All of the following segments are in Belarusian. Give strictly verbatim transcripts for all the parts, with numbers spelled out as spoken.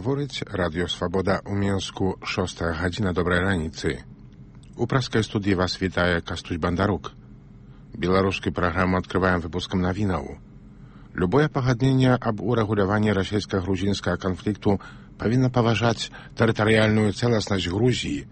Гаворыць Радыё Свабода ў Мінску, шостая гадзіна, добрай раніцы. У праскай студыі вас вітае Кастусь Бандарук. Беларускую праграму адкрываем выпускам навінаў. Любое пагадненне аб урэгуляванні расійска-грузінскага канфлікту павінна паважаць тэрытарыяльную цэласнасць Грузіі,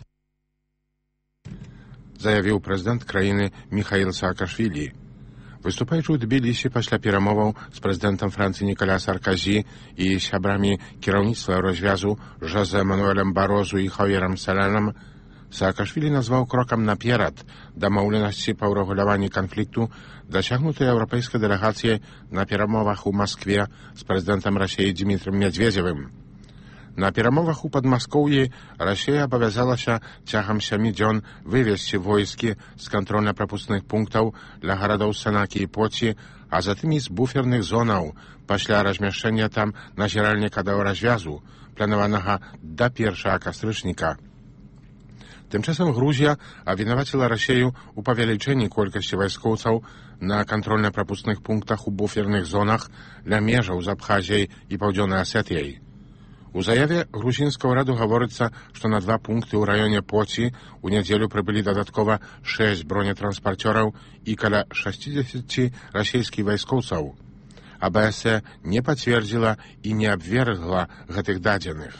заявіў прэзідэнт краіны Міхаіл Саакашвілі. Выступаючы ў Тбілісі пасля перамоваў з прэзідэнтам Францыі Ніколя Саркозі і сябрамі кіраўніцтва развязу Жозе Мануэлем Барозу і Хавьерам Салянам, Саакашвілі назваў крокам наперад дамоўленасці па ўрэгуляванні канфлікту, дасягнутай еўрапейскай дэлегацыяй на перамовах у Маскве з прэзідэнтам Расіі Дзімітрым Медведзевым. На перамовах у Падмаскоўі Расія абавязалася цягам сямі дзён вывесці войскі з кантрольна-прапускных пунктаў для гарадоў Санакі і Поці, а затым і з буферных зонаў пасля размяшчэння там назіральніка да развязу, планаванага да першага кастрычніка. Тым часам Грузія абвінаваціла Расію ў павелічэнні колькасці вайскоўцаў на кантрольна-прапускных пунктах у буферных зонах ля межаў з Абхазіяй і Паўдзённай Асетыяй. У заяве грузінскага ўраду гаворыцца, што на два пункты ў раёне Поці ў нядзелю прыбылі дадаткова шэсць бронетранспарцёраў і каля шэсцідзесяці расійскіх вайскоўцаў. А Бэ Эс Э не пацвердзіла і не абвергла гэтых дадзеных.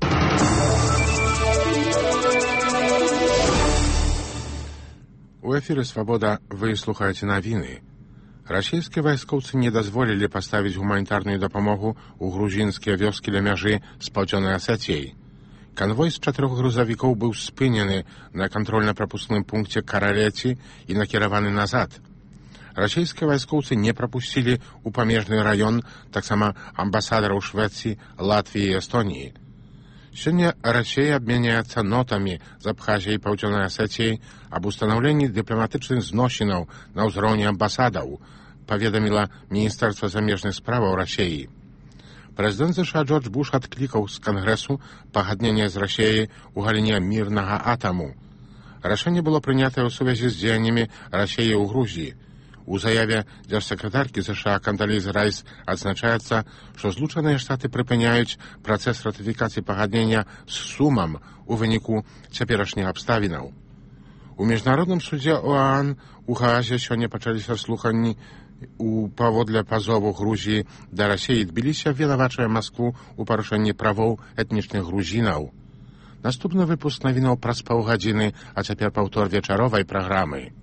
У эфіры «Свабода» вы слухаеце навіны. Расійскія вайскоўцы не дазволілі паставіць гуманітарную дапамогу ў грузінскія вёскі ля мяжы з Паўдзённай Асетыяй. Канвой з чатырох грузавікоў быў спынены на кантрольна-прапускным пункце Каралеці і накіраваны назад. Расійскія вайскоўцы не прапусцілі ў памежны раён таксама амбасадараў Швецыі, Латвіі і Эстоніі. Сёння Расія абмяняецца нотамі з Абхазіяй і Паўдзённай Асетыяй аб устанаўленні дыпламатычных зносінаў на ўзроўні амбасадаў, паведаміла Міністэрства замежных справаў Расіі. Прэзідэнт ЗША Джордж Буш адклікаў з Кангрэсу пагадненне з Расіяй у галіне мірнага атаму. Рашэнне было прынятае ў сувязі з дзеяннямі Расіі ў Грузіі. У заяве дзяржсакратаркі ЗША Кандалізы Райс адзначаецца, што Злучаныя Штаты прыпыняюць працэс ратыфікацыі пагаднення з сумам у выніку цяперашніх абставінаў. У міжнародным судзе ОАН у Гаазе сёння пачаліся слуханні у паводле пазову Грузіі да Расіі. Тбілісі абвінавачвае Маскву ў парушэнні правоў этнічных грузінаў. Наступны выпуск навінаў праз паўгадзіны, а цяпер паўтор вечаровай праграмы.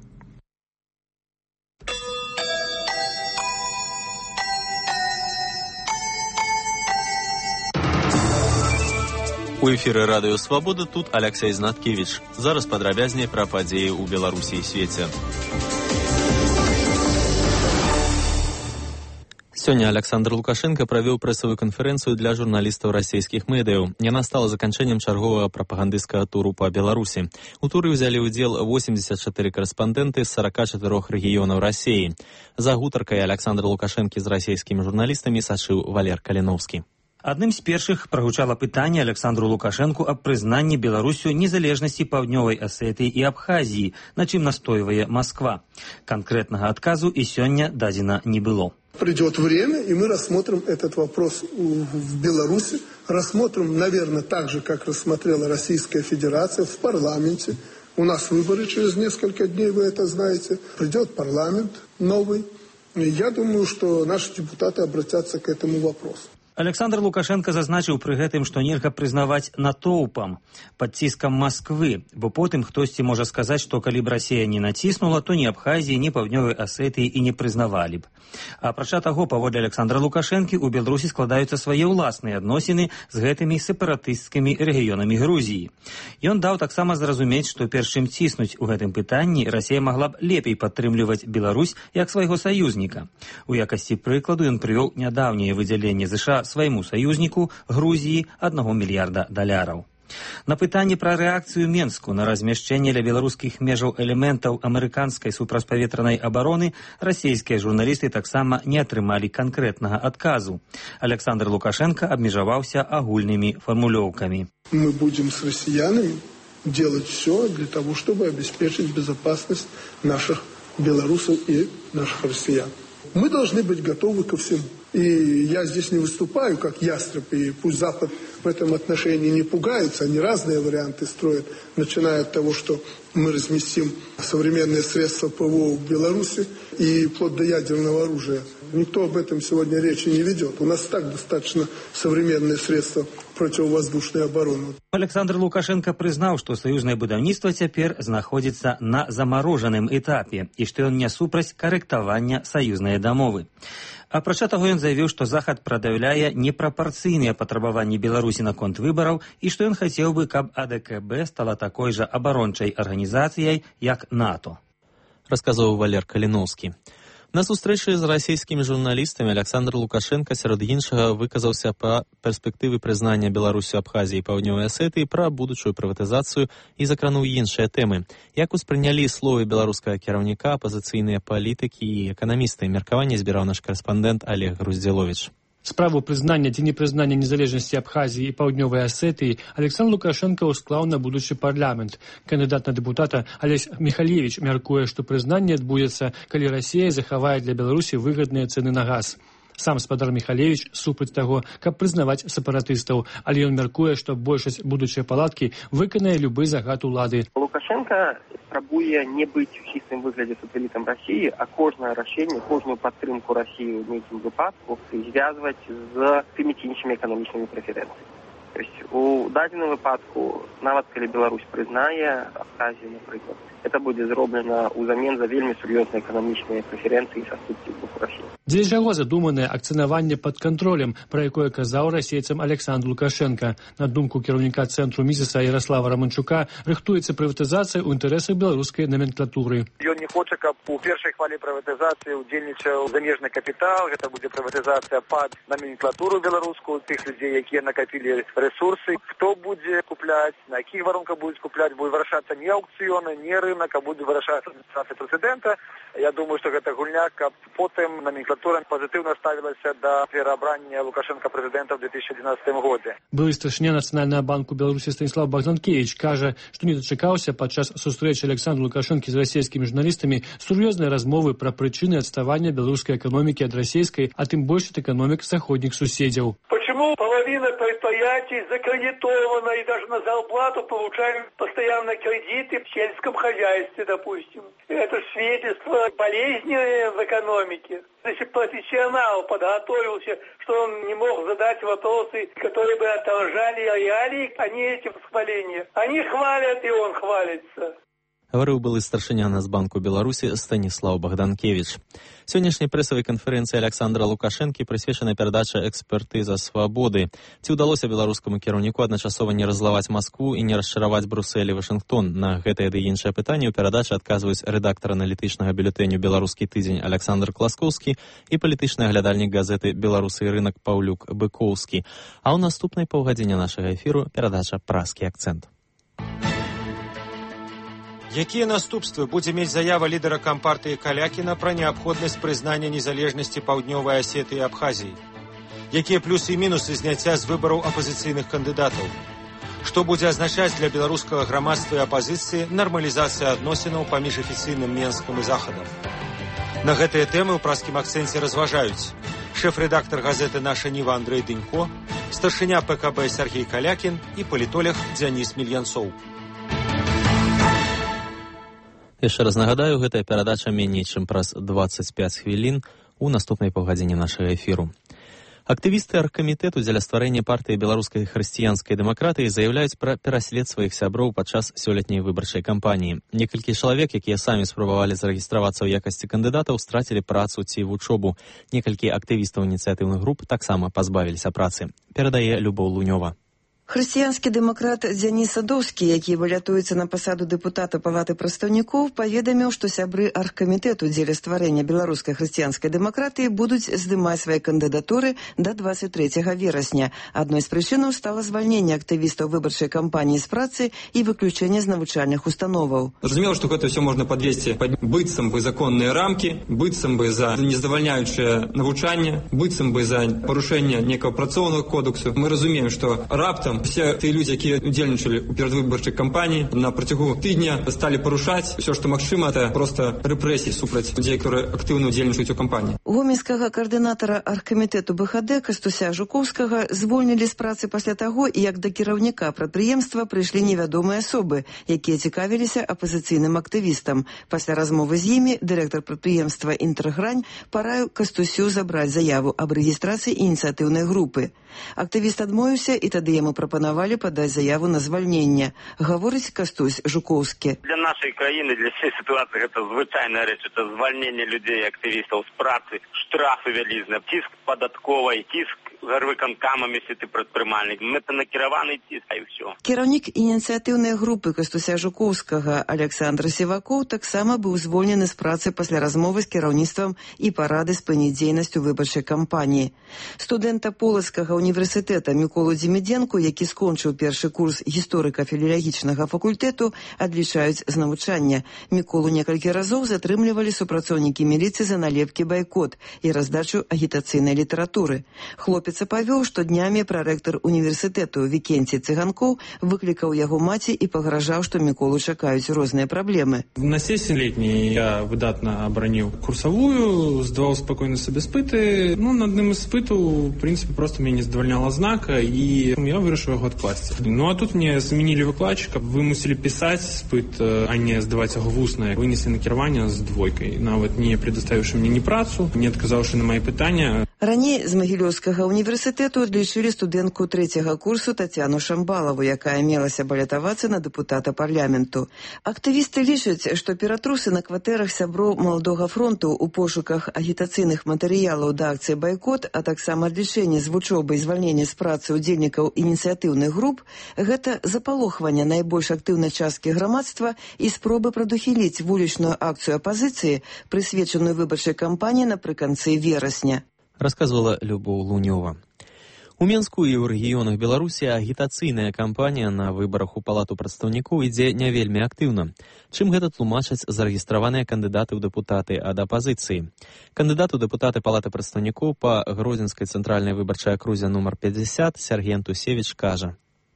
У эфіры Радыё Свабода, тут Аляксей Знаткевіч. Зараз падрабязней пра падзеі ў Беларусі і свеце. Сёння Александр Лукашенко правёў прэсавую канферэнцыю для журналістаў расійскіх медыяў. Яна стала заканчэннем чарговага прапагандысцкага туру па Беларусі. У туры ўзялі ўдзел восемьдесят чатыры карэспандэнты з сорока чатырох рэгіёнаў Расіі. За гутаркай Александра Лукашэнкі з расійскімі журналістамі сачыў Валер Каліноўскі. Адным з першых прагучала пытанне Александру Лукашэнку аб прызнанні Беларусю незалежнасці Паўднёвай Асетыі і Абхазіі, на чым настойвае Москва. Конкретнага адказу і сёння дадзена не было. Придет время, и мы рассмотрим этот вопрос в Беларуси. Рассмотрим, наверное, так же, как рассмотрела Российская Федерация в парламенте. У нас выборы через несколько дней, вы это знаете. Придет парламент новый. И я думаю, что наши депутаты обратятся к этому вопросу. Александр Лукашенко зазначыў пры гэтым, што нельга прызнаваць натоўпам пад ціскам Масквы, бо потым хтосьці можа сказаць, што калі б Расія не націснула, то ні Абхазіі, ні Паўднёвай Асетыі і не прызнавалі б. Апрача таго, паводле Александра Лукашэнкі, у Беларусі складаюцца свае ўласныя адносіны з гэтымі сепаратысцкімі рэгіёнамі Грузіі. Ён даў таксама зразумець, што перш чым ціснуць у гэтым пытанні, Расія магла б лепей падтрымліваць Беларусь як свайго саюзніка. У якасці прыкладу ён прывёў нядаўняе выдзяленне ЗША свайму саюзніку Грузіі аднаго мільярда даляраў. На пытанне пра рэакцыю Менску на размяшчэнне ля беларускіх межаў элементаў амерыканскай супрацьпаветранай абароны расійскія журналісты таксама не атрымалі канкрэтнага адказу. Александр Лукашенко абмежаваўся агульнымі фармулёўкамі. Мы будем с россиянами делать все для того, чтобы обеспечить безопасность наших белорусов и наших россиян. Мы должны быть готовы ко всему. И я здесь не выступаю как ястреб, и пусть Запад в этом отношении не пугается, они разные варианты строят, начиная от того, что мы разместим современные средства ПВО в Беларуси и вплоть до ядерного оружия. Никто об этом сегодня речи не ведет. У нас так достаточно современные средства противовоздушной обороны. Александр Лукашенко признал, что союзное будаўніцтва цяпер знаходзіцца на замороженном этапе и что он не супраць корректования союзной дамовы. Апрача таго, ён заявіў, што Захад прадаўляе непрапорцыйныя патрабаванні Беларусі наконт выбараў і што ён хацеў бы, каб А Д К Б стала такой жа абарончай арганізацыяй, як НАТО. Расказаў Валер Каліноўскі. На сустрэчы з расійскімі журналістамі Александр Лукашенко сярод іншага выказаўся па перспектывы прызнання Беларусі Абхазіі і Паўднёвай Асетыі, пра будучую прыватызацыю і закрануў іншыя тэмы. Як успрынялі словы беларускага кіраўніка, апазіцыйныя палітыкі і эканамісты? Меркаванне збіраў наш корэспандэнт Олег Груздзіловіч. Справу прызнання ці непрызнання незалежнасці Абхазіі і Паўднёвай Асетыі Александр Лукашенко ўсклаў на будучы парламент. Кандыдат на дэпутата Алесь Михалевич мяркуе, што прызнанне адбудзецца, калі Расія захавае для Беларусі выгадныя цэны на газ. Сам спадар Михалевич супраць таго, каб прызнаваць сепаратыстаў, але ён мяркуе, што большасць будучай палаткі выканае любы загад улады. Лукашенко спрабуе не быць у чыстым выглядзе сателітам Расіі, а кожнае рашэнне, кожную падтрымку Расіі ў нейкім выпадку звязваць з тымі ці іншымі эканамічнымі прэферэнцыямі. То есть у дадзеным выпадку, нават калі Беларусь прызнае Абхазію, напрыклад, это будзе зроблена ўзамен за вельмі сур'ёзныя эканамічныя прэферэнцыі са ступці з боку Расіі. Дзеля чаго задуманае акцынаванне пад кантролем, пра якое казаў расейцам Александр Лукашенко. На думку кіраўніка цэнтру Мізеса Ярослава Раманчука, рыхтуецца прыватызацыя ў інтарэсах беларускай номенклатуры. Ён не хоча, каб у першай хвалі прыватызацыі ўдзельнічаў замежны капітал, гэта будзе прыватызацыя пад номенклатуру беларускую, тых людзей, якія накапілі ресурсы. Хто будзе купляць, на якіх варунках будуць купляць, будзе вырашацца не аукцыёны, не рынок, а будзе вырашацца адміністрацыя прэзідэнта. Я думаю, што гэта гульня, каб потым номенклатура пазітыўна ставілася да пераабрання Лукашенка прэзідэнта ў две тысячы дванаццатым годзе. Былы старшыня Нацыянальнага банку Беларусі Станіслав Багданкевіч кажа, што не дачакаўся падчас сустрэчы Александра Лукашэнкі з расійскімі журналістамі сур'ёзнай размовы пра прычыны адставання беларускай эканомікі ад расійскай, а тым больш ад эканомік заходніх суседзяў. Почему половина предприятий закредитована и даже на зарплату получают постоянно кредиты в сельском хозяйстве, допустим? Это свидетельство болезни в экономике. Если профессионал подготовился, что он не мог задать вопросы, которые бы отражали реалии, а не эти восхваления. Они хвалят, и он хвалится. Гаварыў былы старшыня Нацбанку Беларусі Станіслаў Багданкевіч. Сённяшняй прэсавай канферэнцыі Александра Лукашэнкі прысвечана перадача экспертыза свабоды. Ці ўдалося беларускаму кіраўніку адначасова не раззлаваць Маскву і не расчараваць Брусэль і Вашынгтон? На гэтае ды іншае пытанне ў перадачы адказваюць рэдактар аналітычнага бюлетэню «Беларускі тыдзень» Александр Класкоўскі і палітычны аглядальнік газеты «Беларусы і рынак» Паўлюк Быкоўскі. А ў наступнай паўгадзіне нашага эфіру перадача «Праскі акцэнт». Якія наступствы будзе мець заява лідара кампартыі Калякіна пра неабходнасць прызнання незалежнасці Паўднёвай Асетыі і Абхазіі? Якія плюсы і мінусы зняцця з выбараў апазіцыйных кандыдатаў? Што будзе азначаць для беларускага грамадства і апазіцыі нармалізацыя адносінаў паміж афіцыйным Менскам і Захадам? На гэтыя тэмы ў праскім акцэнце разважаюць шэф-рэдактар газеты «Наша Ніва» Андрэй Дынько, старшыня Пэ Ка Бэ Сяргей Калякін і палітолог Дзяніс Мільянцоў. Яшчэ раз нагадаю, гэтая перадача меней чым праз дваццаць пяць хвілін у наступнай паўгадзіне нашага эфіру. Актывісты аргкамітэту дзеля стварэння партыі беларускай хрысціянскай дэмакратыі заяўляюць пра пераслед сваіх сяброў падчас сёлетняй выбарчай кампаніі. Некалькі чалавек, якія самі спрабавалі зарэгістравацца ў якасці кандыдатаў, страцілі працу ці вучобу. Некалькі актывістаў ініцыятыўных груп таксама пазбавіліся працы. Перадае Любоў Лунёва. Хрысціянскі дэмакрат Дзяніс Садоўскі, які балятуецца на пасаду дэпутата Палаты прадстаўнікоў, паведаміў, што сябры аргкамітэту дзеля стварэння беларускай хрысціянскай дэмакратыі будуць здымаць свае кандыдатуры да дваццаць трэцяга верасня. Адной з прычынаў стала звальненне актывістаў выбарчай кампаніі з працы і выключэнне з навучальных установаў. Зразумела, што гэта ўсё можна падвесці пад быццам бы законныя рамкі, быццам бы за нездавальняючае навучанне, быццам бы за парушэнне некага працоўнага кодексу. Мы разумеем, што раптам депутатам. Все те люди, які удзельнічалі у перадвыбарчай кампаніі, на працягу тыдня сталі парушаць все, што магчыма, это просто рэпрэсіі супраць людзей, которые актыўна удзельнічаюць у кампаніі. Гомельскага каардынатара аргкамітэту бэ ха дэ Кастуся Жукоўскага звольнілі з працы пасля таго, як да кіраўніка прадпрыемства прыйшлі невядомыя асобы, якія цікавіліся апазіцыйным актывістам. Пасля размовы з імі дырэктар прадпрыемства «Інтэргрань» параіў Кастусю забраць заяву аб рэгістрацыі ініцыятыўнай групы. Актывіст адмовіўся, і тады яму прапанавалі падаць заяву на звальненне. Гаворыць Кастусь Жукоўскі. Для нашай краіны, для всей ситуации это звычайная рэч, это звальненне людей, актывістаў з працы, штрафы вялізныя, ціск падатковай, ціск гарвыканкамам, если ты прадпрымальнік. Это накіраваны ціск, і ўсё. Кіраўнік ініцыятыўнай групы Кастуся Жукоўскага Александр Сівакоў таксама быў звольнены з працы пасля размовы з кіраўніцтвам і парады спыніць дзейнасць у выбарчай кампаніі. Студэнта Полацкага універсітэта Міколу Дзімідзенку, які скончыў першы курс гісторыка-філалагічнага факультэту, адлічаюць з навучання. Міколу некалькі разоў затрымлівалі супрацоўнікі міліцыі за налепкі байкот і раздачу агітацыйнай літаратуры. Хлопец апавёў, што днямі прарэктар універсітэту Вікенцій Цыганкоў выклікаў яго маці і пагражаў, што Міколу чакаюць розныя праблемы. На сесії летній я видатно оборонив курсовую, здавав спокійно собі спити. Ну, на одним із спиту, в принципі, просто мені не задовольняла знака, і я вирішив його відкласти. Ну, а тут мені змінили викладчика, вимусили писати спит, а не здавати його в усне. Винесли на керування з двойкою, навіть не предоставивши мені ні працю, не відказавши на мої питання. Раней з Магілёўскага універсітэту адлічылі студэнтку трэцяга курсу Тацяну Шамбалаву, якая мелася балятавацца на дэпутата парламенту. Актывісты лічаць, што ператрусы на кватэрах сяброў Маладога фронту ў пошуках агітацыйных матэрыялаў да акцыі байкот, а таксама адлічэнне з вучобы і звальнення з працы ўдзельнікаў ініцыятыўных груп – гэта запалохванне найбольш актыўнай часткі грамадства і спробы прадухіліць вулічную акцыю апазіцыі, прысвечаную выбарчай кампаніі напрыканцы верасня. Рассказывала Любоў Лунёва. У Менску і ў рэгіёнах Беларусі агітацыйная кампанія на выбарах у палату прадстаўнікоў ідзе не вельмі актыўна. Чым гэта тлумачаць зарэгістраваныя кандыдаты ў дэпутаты ад апазіцыі? Кандыдат у дэпутаты палаты прадстаўнікоў па Гродзенскай цэнтральнай выбарчай акрузе нумар пятьдесят Сергей Антусевич кажа.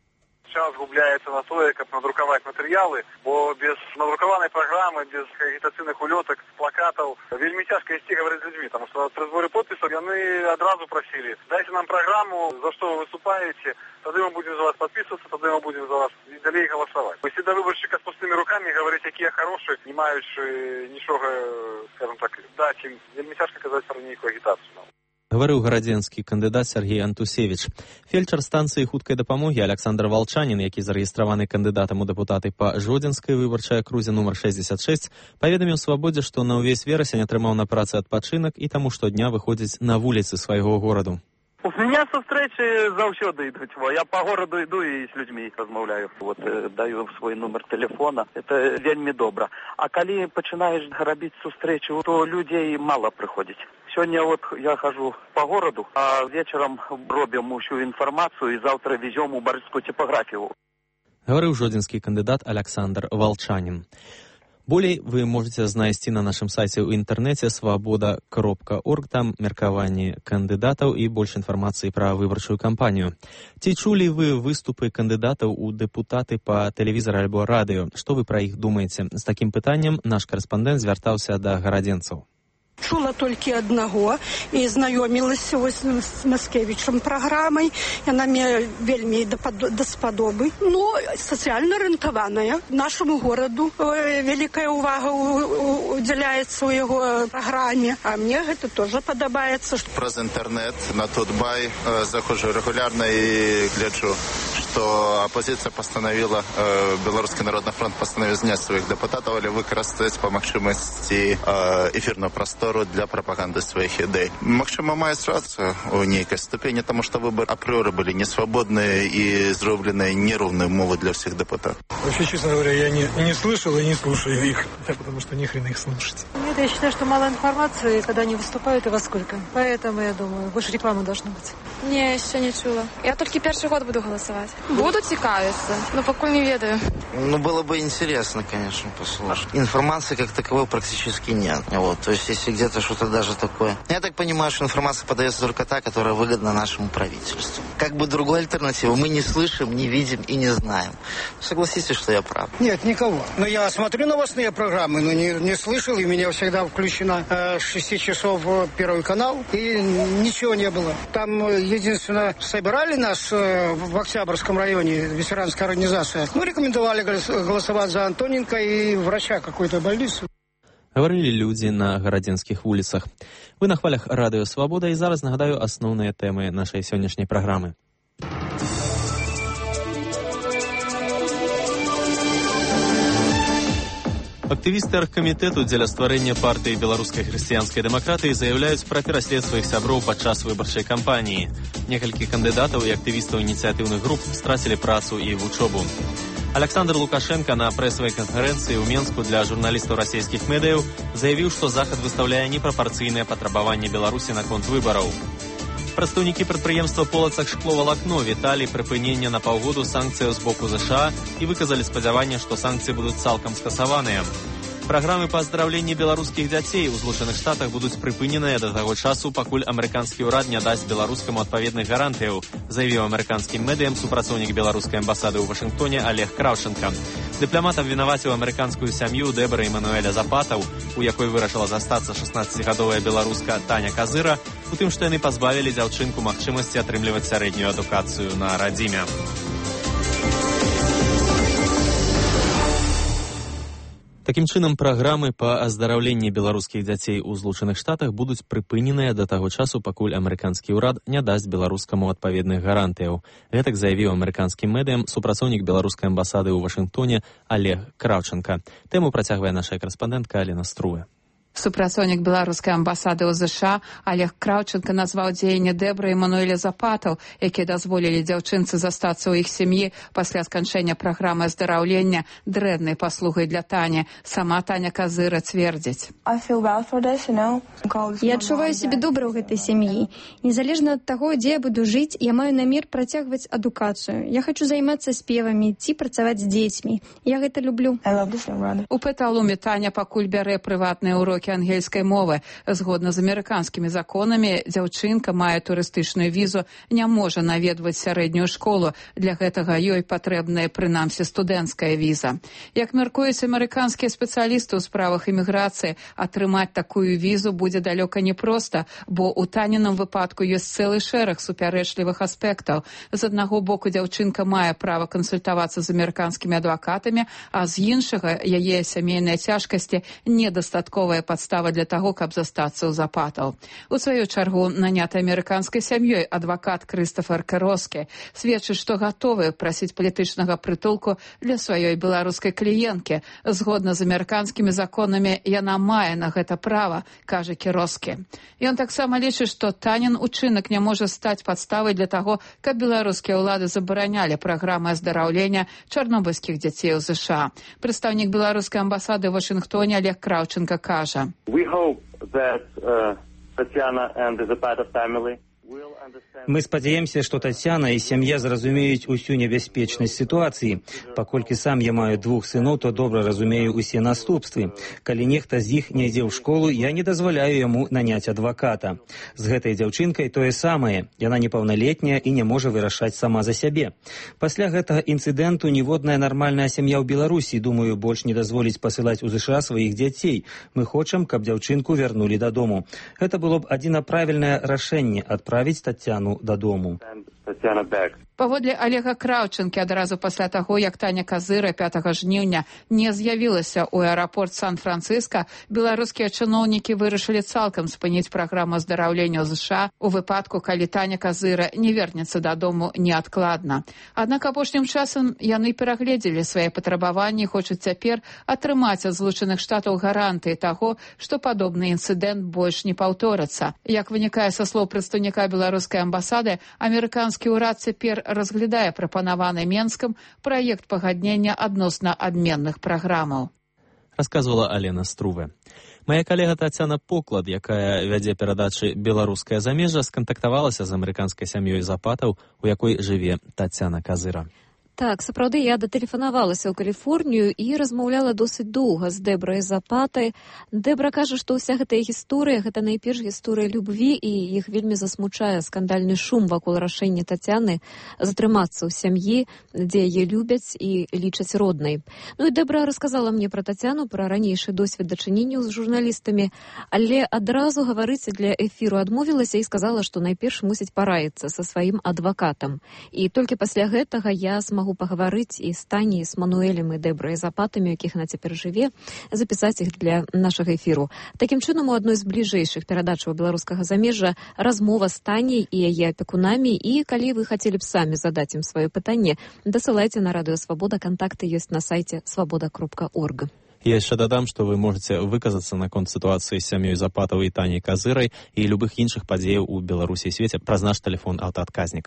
Час губляецца на тое, каб надрукаваць матэрыялы, бо без надрукаванай праграмы, без агітацыйных улётак, плакатаў вельмі цяжка ісці гаварыць з людзьмі, таму што пры зборы подпісаў яны адразу прасілі: дайце нам праграму, за што вы выступаеце, тады мы будзем за вас падпісвацца, тады мы будзем за вас і далей галасаваць. Если да выбаршчыка з пустымі рукамі гаварыць, якія хорошыя, не маючы нічога, скажем так, даць ім, вельмі цяжка казаць пра нейкую агітацыю. Гаварыў гарадзенскі кандыдат Сергей Антусевич. Фельчар станцыі хуткай дапамогі Александр Валчанін, які зарэгістраваны кандыдатам у дэпутаты па Жодзінскай выбарчай акрузе нумар шэсцьдзесят шэсць, паведаміў Свабодзе, што на ўвесь верасень атрымаў на працы адпачынак і таму штодня выходзіць на вуліцы свайго гораду. У меня сустрэчы заўсёды ідуць. Я по городу иду и с людьми размаўляю. Вот э, даю свой номер телефона. Это вельмі добра. А калі пачынаеш рабіць сустрэчу, то людзей мало прыходзіць. Сегодня вот я хожу по городу, а вечером робим всю информацию и завтра везем у Борисскую типографию. Говорил жодзінскі кандидат Александр Валчанин. Болей вы можете знайсці на нашым сайце ў інтэрнэце свабода кропка орг, там меркаванні кандыдатаў і больш інфармацыі пра выбарчую кампанію. Ці чулі вы выступы кандыдатаў у дэпутаты па тэлевізары альбо радыё? Што вы пра іх думаеце? З такім пытаннем наш карэспандэнт звяртаўся да гарадзенцаў. Чула толькі аднаго і знаёмілася з Маскевічам праграмай. Яна мне вельмі даспадобы. Ну, сацыяльна арыентаваная. Нашаму гораду вялікая ўвага удзяляецца ў яго праграме. А мне гэта тоже падабаецца. Праз інтэрнэт на Тутбай заходжу регулярна і гляджу, што апозіцыя пастанавіла, Беларускі народны фронт пастанавіў зняць сваіх дэпутатаў, але выкарыстаць па магчымасці эфірную прастору для пропаганды своих идей. Магчыма, маюць рацыю у нейкай ступені, тому что выборы априори были несвободные и сделаны неровные умовы для всех депутатов. Вообще, честно говоря, я не, не слышал и не слушаю их, потому что ни хрена их слушать. Нет, я считаю, что мало информации, когда они выступают и во сколько. Поэтому, я думаю, больше рекламы должно быть. Ні, ще не чула. Я тільки перший год буду голосувати. Буду цікавитися, но поки не ведаю. Ну, было бы интересно, конечно, послушать. Информации как таковой практически нет. Вот, то есть, если где-то что-то даже такое... Я так понимаю, что информация подается только та, которая выгодна нашему правительству. Как бы другой альтернативы мы не слышим, не видим и не знаем. Согласитесь, что я прав? Нет, никого. Но я смотрю новостные программы, но не, не слышал, и у меня всегда включено э, с шести часов Первый канал, и ничего не было. Там единственное, собирали нас э, в Октябрьском районе, ветеранская организация. Ну, рекомендовали голосовать за Антоненко и врача какой-то больницы. Гаварылі людзі на гарадзінскіх вуліцах. Вы на хвалях радыё «Свабода», і зараз нагадаю асноўныя тэмы нашай сённяшняй праграмы. Актывісты аргкамітэту дзеля стварэння партыі беларускай хрысціянскай дэмакратыі заяўляюць пра пераслед сваіх сяброў падчас выбарчай кампаніі. Некалькі кандыдатаў і актывістаў ініцыятыўных груп страцілі працу і вучобу. Александр Лукашенко на прэсавай канферэнцыі ў Менску для журналістаў расійскіх медыяў заявіў, што Захад выстаўляе непрапарцыйныя патрабаванні Беларусі наконт выбараў. Прадстаўнікі прадпрыемства «Полацак шкловалакно» віталі прыпынення на паўгоду санкцыяў з боку ЗША і выказалі спадзяванне, што санкцыі будуць цалкам скасаваныя. Праграмы па аздараўленні беларускіх дзяцей у Злучаных Штатах будуць прыпыненыя да таго часу, пакуль амерыканскі ўрад не дасць беларускаму адпаведных гарантыяў, заявіў амерыканскім медыям супрацоўнік беларускай амбасады ў Вашынгтоне Олег Краўченка. Дыпламат абвінаваціў амерыканскую сям'ю Дэбара Эмануэля Запатаў, у якой вырашыла застацца шаснаццацігадовая беларуска Таня Казыра, у тым, што яны пазбавілі дзяўчынку магчымасці атрымліваць сярэднюю адукацыю на радзіме. Такім чынам, праграмы па аздараўленні беларускіх дзяцей у Злучаных Штатах будуць прыпыненыя да таго часу, пакуль амерыканскі ўрад не дасць беларускаму адпаведных гарантыяў. Гэтак заявіў амерыканскім медыям супрацоўнік беларускай амбасады ў Вашынгтоне Олег Краўченка. Тэму працягвае наша карэспандэнтка Алена Струе. Супрацоўнік беларускай амбасады ў ЗША Олег Краўченка назваў дзеянне Дэбара Эмануэля Запатаў, якія дазволілі дзяўчынцы застацца ў іх сям'і пасля сканчэння праграмы аздараўлення, дрэннай паслугай для Тані. Сама Таня Казыра цвердзіць. Я адчуваю сябе добра ў гэтай сям'і. Незалежна ад таго, дзе я буду жыць, я маю намер працягваць адукацыю. Я хачу займацца спевамі ці працаваць з дзецьмі. Я гэта люблю. У Петалуме Таня пакуль бярэ прыватныя ўрокі ангельскай мовы. Згодна з амерыканскімі законамі, дзяўчынка мае турыстычную візу, не можа наведваць сярэднюю школу. Для гэтага ёй патрэбная прынамсі студэнцкая віза. Як мяркуюць амерыканскія спецыялісты ў справах іміграцыі, атрымаць такую візу будзе далёка непроста, бо ў Танінам выпадку ёсць цэлы шэраг супярэчлівых аспектаў. З аднаго боку, дзяўчынка мае права кансультавацца з амерыканскімі адвакатамі, а з іншага, яе сямейныя цяжкасці недастатковая падстава для таго, каб застацца ў Запатаў. У сваю чаргу, наняты амерыканскай сям'ёй адвакат Крыстафер Кероскі сведчыць, што гатовы прасіць палітычнага прытулку для сваёй беларускай кліенткі. Згодна з амерыканскімі законамі яна мае на гэта права, кажа Кероскі. Ён таксама лічыць, што Танін учынак не можа стаць падставай для таго, каб беларускія ўлады забаранялі праграмы аздараўлення чарнобыльскіх дзяцей у ЗША. Прадстаўнік беларускай амбасады ў Вашынгтоне Олег Краўченка кажа. We hope that uh, Tatiana and the Zapata family Мы спадзяемся, што Тацяна і сям'я зразумеюць усю небяспечнасць сітуацыі. Паколькі сам я маю двух сыноў, то добра разумею усе наступствы. Калі нехта з іх не ідзе ў школу, я не дазваляю яму наняць адваката. З гэтай дзяўчынкай тое самае. Яна непаўналетняя і не можа вырашаць сама за сябе. Пасля гэтага інцыдэнту ніводная нармальная сям'я ў Беларусі, думаю, больш не дазволіць пасылаць у ЗША сваіх дзяцей. Мы хочам, каб дзяўчынку вярнулі дадому. Гэта было б адзіна правільнае рашэнне адправіць Тацяну дадому. Паводле Олега Краўченкі, адразу пасля таго, як Таня Казыра пятага жніўня не з'явілася ў аэрапорт Сан-Францыска, беларускія чыноўнікі вырашылі цалкам спыніць праграму аздараўлення ў ЗША у выпадку, калі Таня Казыра не вернецца дадому неадкладна. Аднак апошнім часам яны перагледзелі свае патрабаванні і хочуць цяпер атрымаць ад Злучаных Штатаў гарантыі таго, што падобны інцыдэнт больш не паўторыцца. Як вынікае са слоў прадстаўніка беларускай амбасады, амерыканскі ўрад цяпер разглядае прапанаваны Менскам праект пагаднення адносна абменных праграмаў. Расказвала Алена Струве. Моя калега Тацяна Поклад, якая вядзе перадачы «Беларускае замежжа», скантактавалася з амерыканскай сям'ёй Запатаў, у якой жыве Тацяна Казыра. Так, сапраўды, я датэлефанавалася ў Каліфорнію і размаўляла досыць доўга з Дэбрай Запатай. Дэбра кажа, што ўся гэтая гісторыя, гэта найперш гісторыя любві, і іх вельмі засмучае скандальны шум вакол рашэння Тацяны затрымацца ў сям'і, дзе яе любяць і лічаць роднай. Ну і Дэбра расказала мне пра Тацяну, пра ранейшы досвед дачыненняў з журналістамі, але адразу гаварыць для эфіру адмовілася і сказала, што найперш мусіць параіцца са сваім адвакатам. І толькі пасля гэтага я смагу могу пагаварыць і з Таняй, з Мануэлем і Дэбрай Запатамі, якіх она цяпер жыве, запісаць іх для нашага эфіру. Такім чынам, у адной з бліжэйшых перадачаў беларускага замежжа размова з Таняй і яе апекунамі, і калі вы хацелі б самі задаць ім сваё пытанне, дасылайце на Радыё Свабода, кантакты ёсць на сайце свабода кропка орг. Я яшчэ дадам, што вы можаце выказацца наконт сітуацыі з сям'ёй Запатаў і Таняй Казырай і любых іншых падзеяў у Беларусі і свеце праз наш тэлефон аўтаадказнік.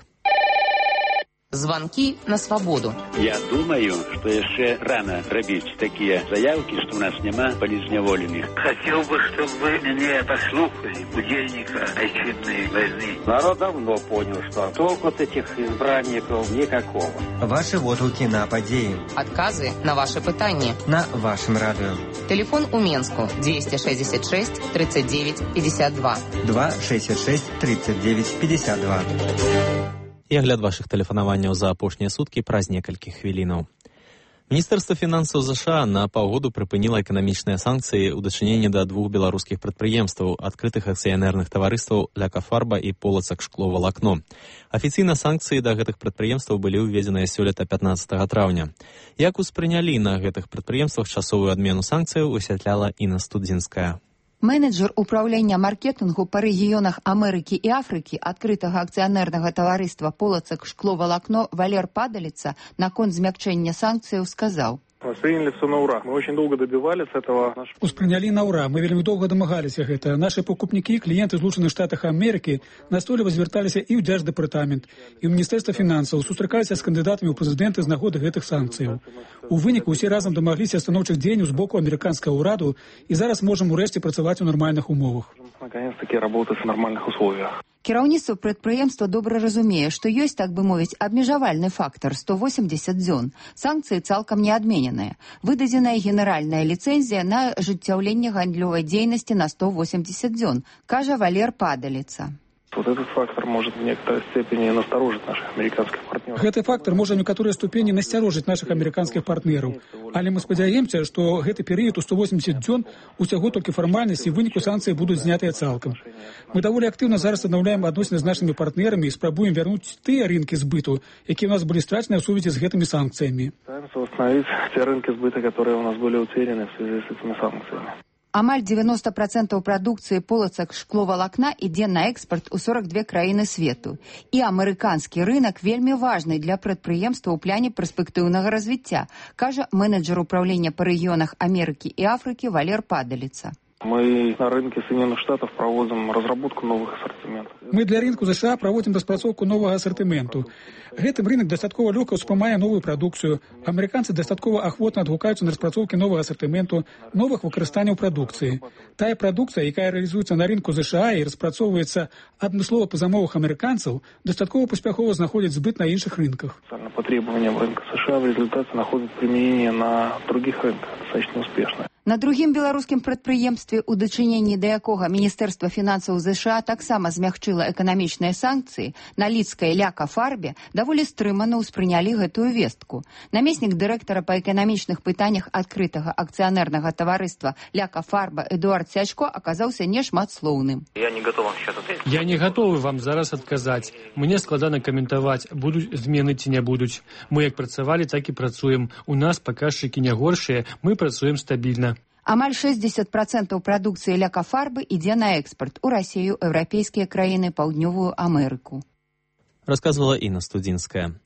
Звонки на свободу. Я думаю, что еще рано робить такие заявки, что у нас нема полизневоленных. Хотел бы, чтобы вы меня послушали, удельника отчетной войны. Народ давно понял, что толку от этих избранников никакого. Ваши отклики на подеи. Отказы на ваши пытания. На вашем радио. Телефон у Менску двести шестьдесят шесть тридцать девять пятьдесят два. два шестьдесят шесть тридцать девять пятьдесят два. І агляд вашых тэлефанаванняў за апошнія суткі праз некалькі хвілінаў. Міністэрства фінансаў ЗША на паўгоду прыпыніла эканамічныя санкцыі ў дачыненні да двух беларускіх прадпрыемстваў, адкрытых акцыянерных таварыстваў «Ляка-Фарба» і «Полацак Шкло-Валакно». Афіцыйна санкцыі да гэтых прадпрыемстваў былі ўведзеныя сёлета пятнаццатага траўня. Як успрынялі на гэтых прадпрыемствах часовую адмену санкцыяў, высвятляла Інна Студзінская. Менеджер управлення маркетингу по регионах Америки и Африки открытого акционерного товариства «Полацак Шкло-Валакно» Валер Падалица на конт змягчения санкций сказал: Восприняли все на ура. Мы очень долго добивались этого. Успрынялі на ура. Мы вельмі доўга дамагаліся гэта. Нашы пакупнікі, кліенты Злучаных Штатах Амерыкі настойліва звярталіся і ў Дзярждэпартамент, і ў Міністэрства фінансаў, сустракаліся з кандыдатамі ў прэзідэнты з нагоды гэтых санкцыяў. У выніку ўсе разам дамагліся станоўчых дзеянняў з боку амерыканскага ўраду, і зараз можам урэшце працаваць у нармальных умовах. Наконец-таки работать в нормальных условиях. Кіраўніцтва прадпрыемства добра разумее, што ёсць, так бы мовіць, абмежавальны фактар сто восемьдесят дзён. Санкцыі цалкам не адмененыя. Выдадзеная генеральная ліцэнзія на ажыццяўленне гандлёвай дзейнасці на сто восемьдесят дзён, кажа Валер Падаліца. Вот этот фактор может в некоторой степени насторожить наших американских партнеров. Гэты фактор можа в некаторой ступені насцярожыць наших амерыканскіх партнераў. Але мы спадзяемся, што гэты перыяд у сто восемьдесят дзён усяго толькі фармальнасць і выніку санкцыі будуць знятыя цалкам. Мы даволі актыўна зараз аднаўляем адносіны з нашымі партнерамі і спрабуем вярнуць тыя рынкі збыту, якія у нас былі страчаны ў сувязі з гэтымі санкцыямі. Стараемся восстановить те рынки сбыта, которые у нас были утеряны в связи с этими санкциями. Амаль девяносто процентов прадукцыі «Полацак Шкло-Валакна» ідзе на экспорт у сорок две краіны свету. І амерыканскі рынок вельмі важны для прадпрыемства ў пляне перспектыўнага развіцця, кажа менеджер управлення па рэгіёнах Амерыкі і Афрыкі Валер Падаліца. Мы на рынке Соединенных Штатов проводим разработку новых ассортиментов. Мы для рынку США проводим распрацоўку новага асартыменту. Гэтым рынок дастаткова лёгка ўспрымае новую прадукцыю. Амерыканцы дастаткова ахвотна адгукаюцца на распрацоўкі новага асартыменту, новых выкарыстанняў прадукцыі. Тая прадукцыя, якая рэалізуецца на рынку США і распрацоўваецца адмыслова па замовах амерыканцаў, дастаткова паспяхова знаходзіць збыт на іншых рынках. По требованиям рынка США в результате находят применение на других рынках достаточно успешно. На другім беларускім прадпрыемстве, у дачыненні да якога Міністэрства фінансаў ЗША таксама змягчыла эканамічныя санкцыі, на лідскай «Ляка-Фарбе» даволі стрымана ўспрынялі гэтую вестку. Намеснік дырэктара па эканамічных пытаннях адкрытага акцыянернага таварыства «Ляка-Фарба» Эдуард Сячко аказаўся нешматслоўным. Я не готов вам сейчас ответить. Я не готовы вам зараз адказаць. Мне складана каментаваць, будуць змены ці не будуць. Мы як працавалі, так і працуем. У нас паказчыкі не горшыя, мы працуем стабільна. Амаль шестьдесят процентов прадукцыі «Ляка-Фарбы» ідзе на экспорт у Расію, еўрапейскія краіны, Паўднёвую Амерыку. Рассказывала Инна Студзінская.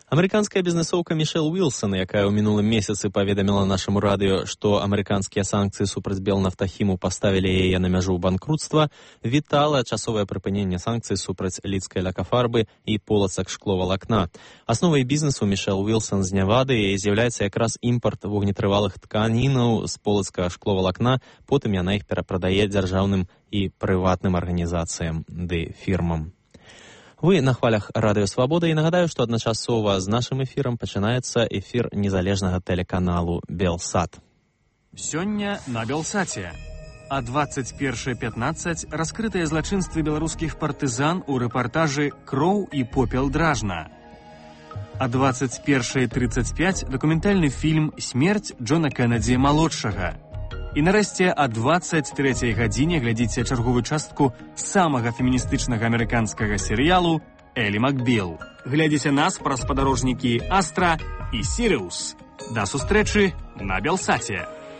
Амерыканская бізнесоўка Мішэл Уілсон, якая ў мінулым месяцы паведаміла нашаму радыё, што амерыканскія санкцыі супраць Белнафтахіму паставілі яе на мяжу банкрутства, вітала часовае прыпыненне санкцый супраць лідскай лакафарбы і полацак шкловалакна. Асновай бізнесу Мішэл Уілсон з Нявады з'яўляецца якраз імпарт вогнетрывалых тканінаў з полацкага шкловалакна, потым яна іх перапрадае дзяржаўным і прыватным арганізацыям ды фірмам. Вы на хвалях Радыё Свабода, і нагадаю, што адначасова з нашым эфірам пачынаецца эфір незалежнага тэлеканалу Белсат. Сёння на Белсаце. А двадцать першае пятнадцать раскрытыя злачынствы беларускіх партызан у рэпартажы «Кроў і попел дражна». А двадцать першае тридцать пять дакументальны фільм «Смерць Джона Кеннеді малодшага». І нарэшце а двадцать трэцяй гадзіне глядзіце чарговую частку самага феміністычнага амерыканскага серыялу «Элі Макбіл». Глядзіце нас праз спадарожнікі «Астра» і «Сірыус». Да сустрэчы на Белсаце.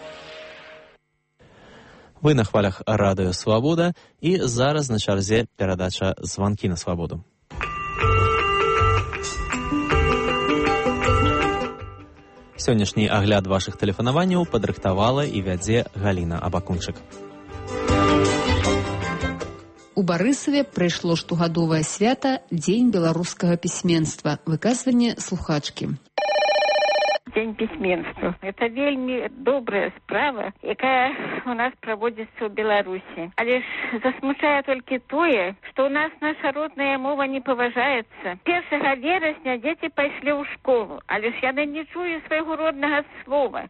Вы на хвалях Радыё Свабода, і зараз на чарзе перадача «Званкі на свабоду». Сённяшні агляд вашых тэлефанаванняў падрыхтавала і вядзе Галіна Абакунчык. У Барысаве прайшло штогадовае свята Дзень беларускага пісьменства, выказванне слухачкі. Дзень пісьменства. Это вельмі добрая справа, якая у нас праводзіцца ў Беларусі. Але ж засмучае толькі тое, што ў нас наша родная мова не паважаецца. першага верасня дзеці пайшлі ў школу, але ж яны не чуюць свайго роднага слова.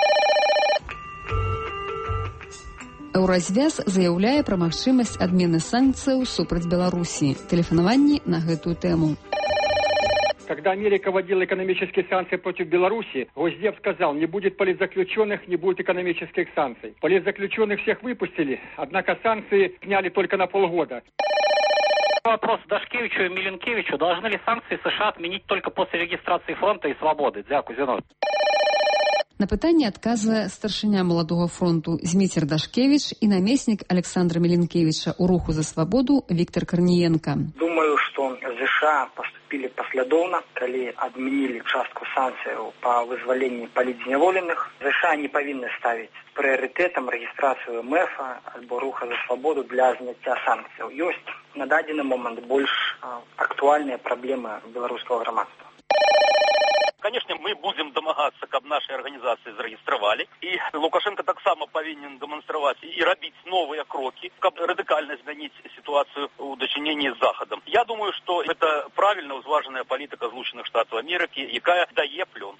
Еўразвяз заяўляе пра магчымасць адмены санкцыяў супраць Беларусі. Тэлефанаванні на гэтую тэму. Когда Америка вводила экономические санкции против Беларуси, Госдеп сказал, не будет политзаключенных, не будет экономических санкций. Политзаключенных всех выпустили, однако санкции сняли только на полгода. Вопрос Дашкевичу и Миленкевичу. Должны ли санкции США отменить только после регистрации фронта и свободы? Дякую, Зиновий. На пытанне адказвае старшыня Маладога фронту Зміцер Дашкевич і намеснік Александра Миленкевича у руху за свабоду Віктор Корніенко. Думаю, что США поступили последовно, калі адменили частку санкцыяў по вызваленню палітзняволеных. США не павінны ставіць прыярытэтам рэгістрацыю эм эф альбо руха за свабоду для зняцця санкцыяў. Ёсць на дадзены момант больш актуальныя праблемы беларускага грамадства. Конечно, мы будем домагаться, каб наши организации зарегистрировали. И Лукашенко так само повинен демонстрировать и робить новые кроки, каб радикально изменить ситуацию в дочинении с Заходом. Я думаю, что это правильно узваженная политика Злучених Штатів Америки, якая дае плён.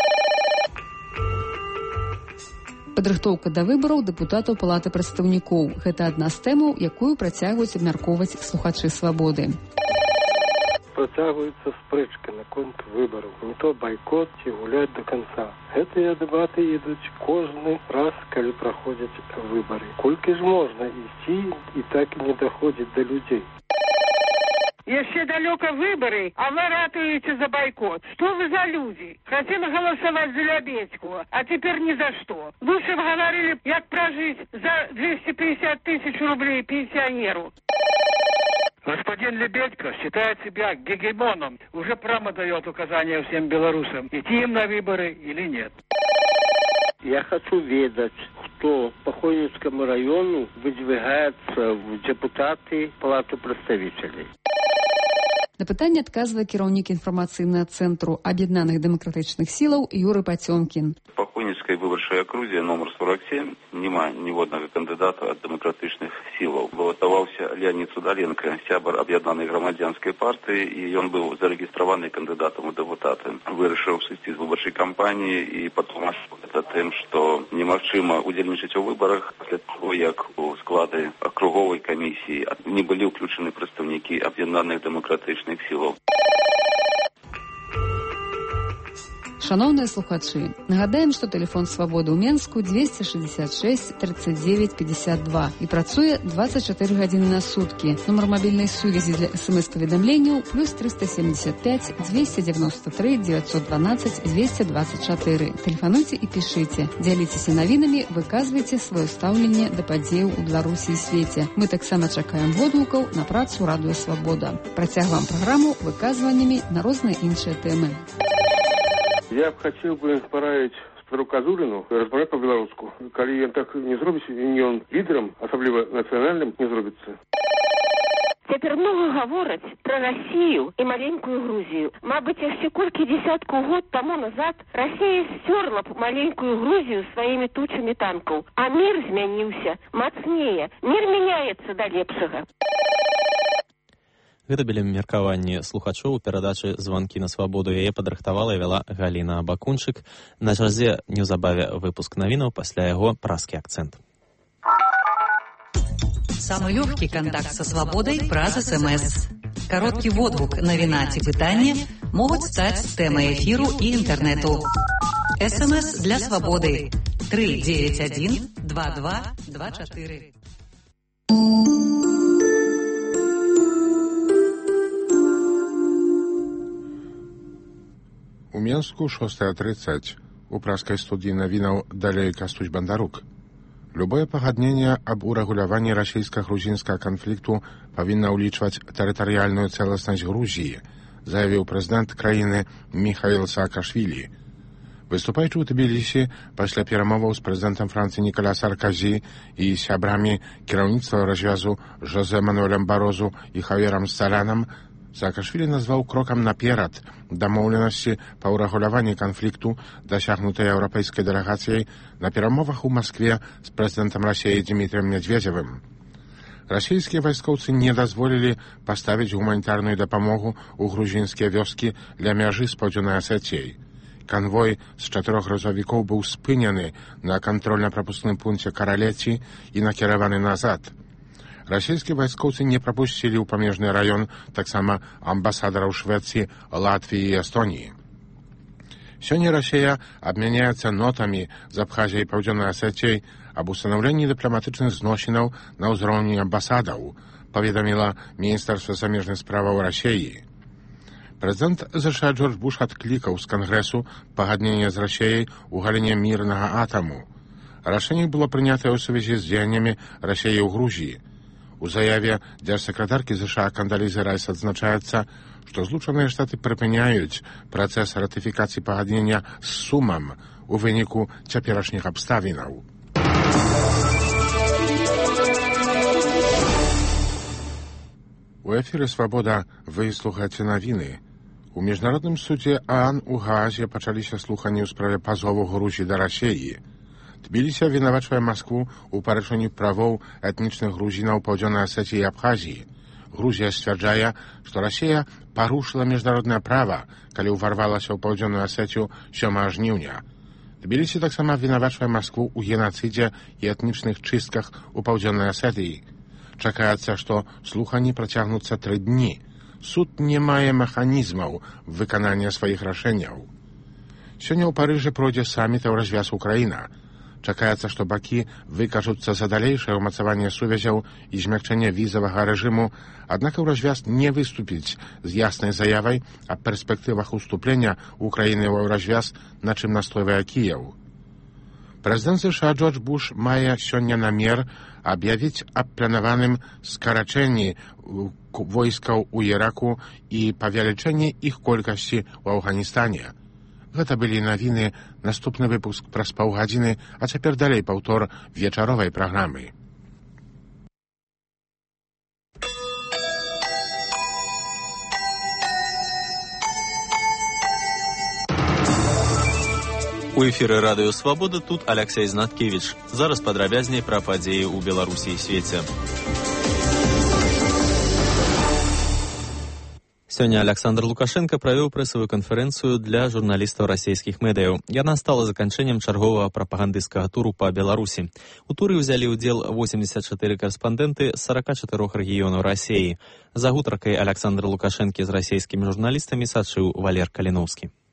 Падрыхтоўка да выбараў дэпутатаў Палаты прадстаўнікоў. Гэта адна з тэмаў, якую працягваюць абмяркоўваць слухачы свабоды. Працягваюцца спрэчка наконт выбараў. Не то байкот ці гуляць до конца. Гэтыя дэбаты ідуць кожны раз, калі праходзяць выбары. Колькі ж можна ісці і так і не даходзіць да людзей? Еще далеко выборы, а вы ратуете за бойкот. Что вы за люди? Хотели голосовать за Лебедьку, а теперь ни за что. Лучше бы говорили, как прожить за двести пятьдесят тысяч рублей пенсионеру. Господин Лебедько считает себя гегемоном, уже прямо дает указания всем белорусам, идти им на выборы или нет. Я хочу ведать, кто по Хойницкому району выдвигается в депутаты Палаты представителей. На пытанне адказвае кіраўнік інфармацыйнага цэнтру аб'яднаных дэмакратычных сілаў Юрый Пацёмкін. По Хойніцкай выбарчай акрузе номер сорок семь няма ніводнага кандыдата ад дэмакратычных сілаў. Балатаваўся Леонид Судаленко, сябар аб'яднанай грамадзянскай партыі, і ён быў зарэгістраваны кандыдатам у дэпутаты. Вырашыў сысці з выбарчай кампаніі і патлумачыў гэта тым, што немагчыма удзельнічаць у выбарах пасля таго, як у склады акруговай камісіі не былі ўключаны прадстаўнікі аб'яднаных дэмакратычных сілаў. Шановныя слухачы, нагадаем, што тэлефон свабоды ў Менску дзвесце шэсцьдзесят шэсць тридцать девять пятьдесят два і працуе двадцать четыре гадзіны на суткі. Нумар мабільнай сувязі для смс-паведамленняў плюс триста семьдесят пять двести девяносто три девятьсот двенадцать двести двадцать четыре. Тэлефануйце і пішыце, дзяліцеся навінамі, выказвайце сваё стаўленне да падзеяў у Беларусі і свеце. Мы таксама чакаем водгукаў на працу радыё Свабода. Працягваем праграму выказваннямі на розныя іншыя тэмы. Я б хацеў бы параіць Петру Казурину размаўляць па-беларуску. Калі ён так не зробіць, не ён лідарам, асабліва нацыянальным, не зробіцца. Цяпер много гавораць пра Расію і маленькую Грузію. Мабыць, яшчэ колькі дзесяткаў год таму назад Расія сцёрла б маленькую Грузію сваімі тучамі танкаў. А мір змяніўся мацнее. Мір мяняецца да лепшага. Гэта былі меркаванні слухачоў у перадачы «Званкі на свабоду». Яе падрыхтавала і вяла Галіна Бакунчык. На чарзе неўзабаве выпуск навінаў, пасля яго празкі акцэнт. Самый легкий контакт со свободой праз СМС. Короткий водгук, навіна ці пытанне могуць стаць тэмай эфіру і інтэрнэту. СМС для свободы три девять один два два два четыре. У Менску шостая тридцать. У праскай студіі навінаў далей Кастусь Бандарук. Любое пагадненне аб урэгуляванні расійска-грузінскага канфлікту павінна ўлічваць тэрытарыяльную цэласнасць Грузіі, заявіў прэзідэнт краіны Міхаіл Саакашвілі. Выступаючы ў Тбілісі пасля перамоваў з прэзідэнтам Францыі Ніколя Саркозі і сябрамі кіраўніцтва развязу Жозе Мануэлем Барозу і Хавьерам Салянам, Саакашвілі назваў крокам наперад дамоўленасці па ўрэгуляванні канфлікту, дасягнутай еўрапейскай дэлегацыяй на перамовах у Маскве з прэзідэнтам Расіі Дмітрыем Медведзевым. Расійскія вайскоўцы не дазволілі паставіць гуманітарную дапамогу ў грузінскія вёскі ля мяжы з паўдзённай Асетіяй. Канвой з чатырох грузавікоў быў спынены на кантрольна-прапускным пункце Каралеці і накіраваны назад. Расійскія вайскоўцы не прапусцілі ў памежны раён таксама амбасадараў Швецыі, Латвіі і Эстоніі. Сёння Расія абмяняецца нотамі з Абхазіяй і Паўдзённай Асетіяй аб устанаўленні дыпламатычных зносінаў на ўзроўні амбасадаў, паведаміла Міністэрства замежных справаў Расіі. Прэзідэнт ЗША Джордж Буш адклікаў з Кангрэсу пагадненне з Расіяй у галіне мірнага атаму. Рашэнне было прынятае ў сувязі з дзеяннямі Расіі ў Грузіі. У заяве дзяржсакратаркі ЗША Кандалізы Райс адзначаецца, што Злучаныя Штаты прыпыняюць працэс ратыфікацыі пагаднення з сумам у выніку цяперашніх абставінаў. У эфіры «Свабода» вы слухаеце навіны. У міжнародным судзе ААН у Гаазе пачаліся слуханні ў справе пазову Грузіі да Расіі. Тбілісі абвінавачвае Маскву ў парушэнні правоў этнічных грузінаў Паўдзённай Асетіі і Абхазіі. Грузія сцвярджае, што Расія парушыла міжнароднае права, калі ўварвалася ў Паўдзённую Асетію сёмага жніўня. Тбілісі таксама абвінавачвае Маскву ў генацыдзе і этнічных чыстках у Паўдзённай Асетіі. Чакаецца, што слуханні працягнуцца тры дні. Суд не мае механізмаў выканання сваіх рашэнняў. Сёння ў Парыжы пройдзе саміт Еўразвяз-Украіна. Чакаецца, што бакі выкажуцца за далейшае ўмацаванне сувязяў і змякчэнне візавага рэжыму, аднак Еўразвяз не выступіць з яснай заявай аб перспектывах уступлення Украіны ў Еўразвяз, на чым настойвае Кіеў. Прэзідэнт ЗША Джордж Буш мае сёння намер аб'явіць аб планаваным скарачэнні войскаў у Іраку і павялічэнні іх колькасці ў Афганістане. Гэта былі навіны, наступны выпуск праз паўгадзіны, а цяпер далей паўтор вечаровай праграмы. У эфіры радыё «Свабода» тут Аляксей Знаткевіч. Зараз падрабязней пра падзеі ў Беларусі і свеце. Сёння Александр Лукашенко правёў прэсавую канферэнцыю для журналістаў расійскіх медыяў. Яна стала заканчэннем чарговага прапагандысцкага туру па Беларусі. У туры ўзялі ўдзел восемьдесят четыре карэспандэнты з сорока чатырох рэгіёнаў Расіі. За гутаркай Александра Лукашэнкі з расійскімі журналістамі сачыў Валер Каліноўскі.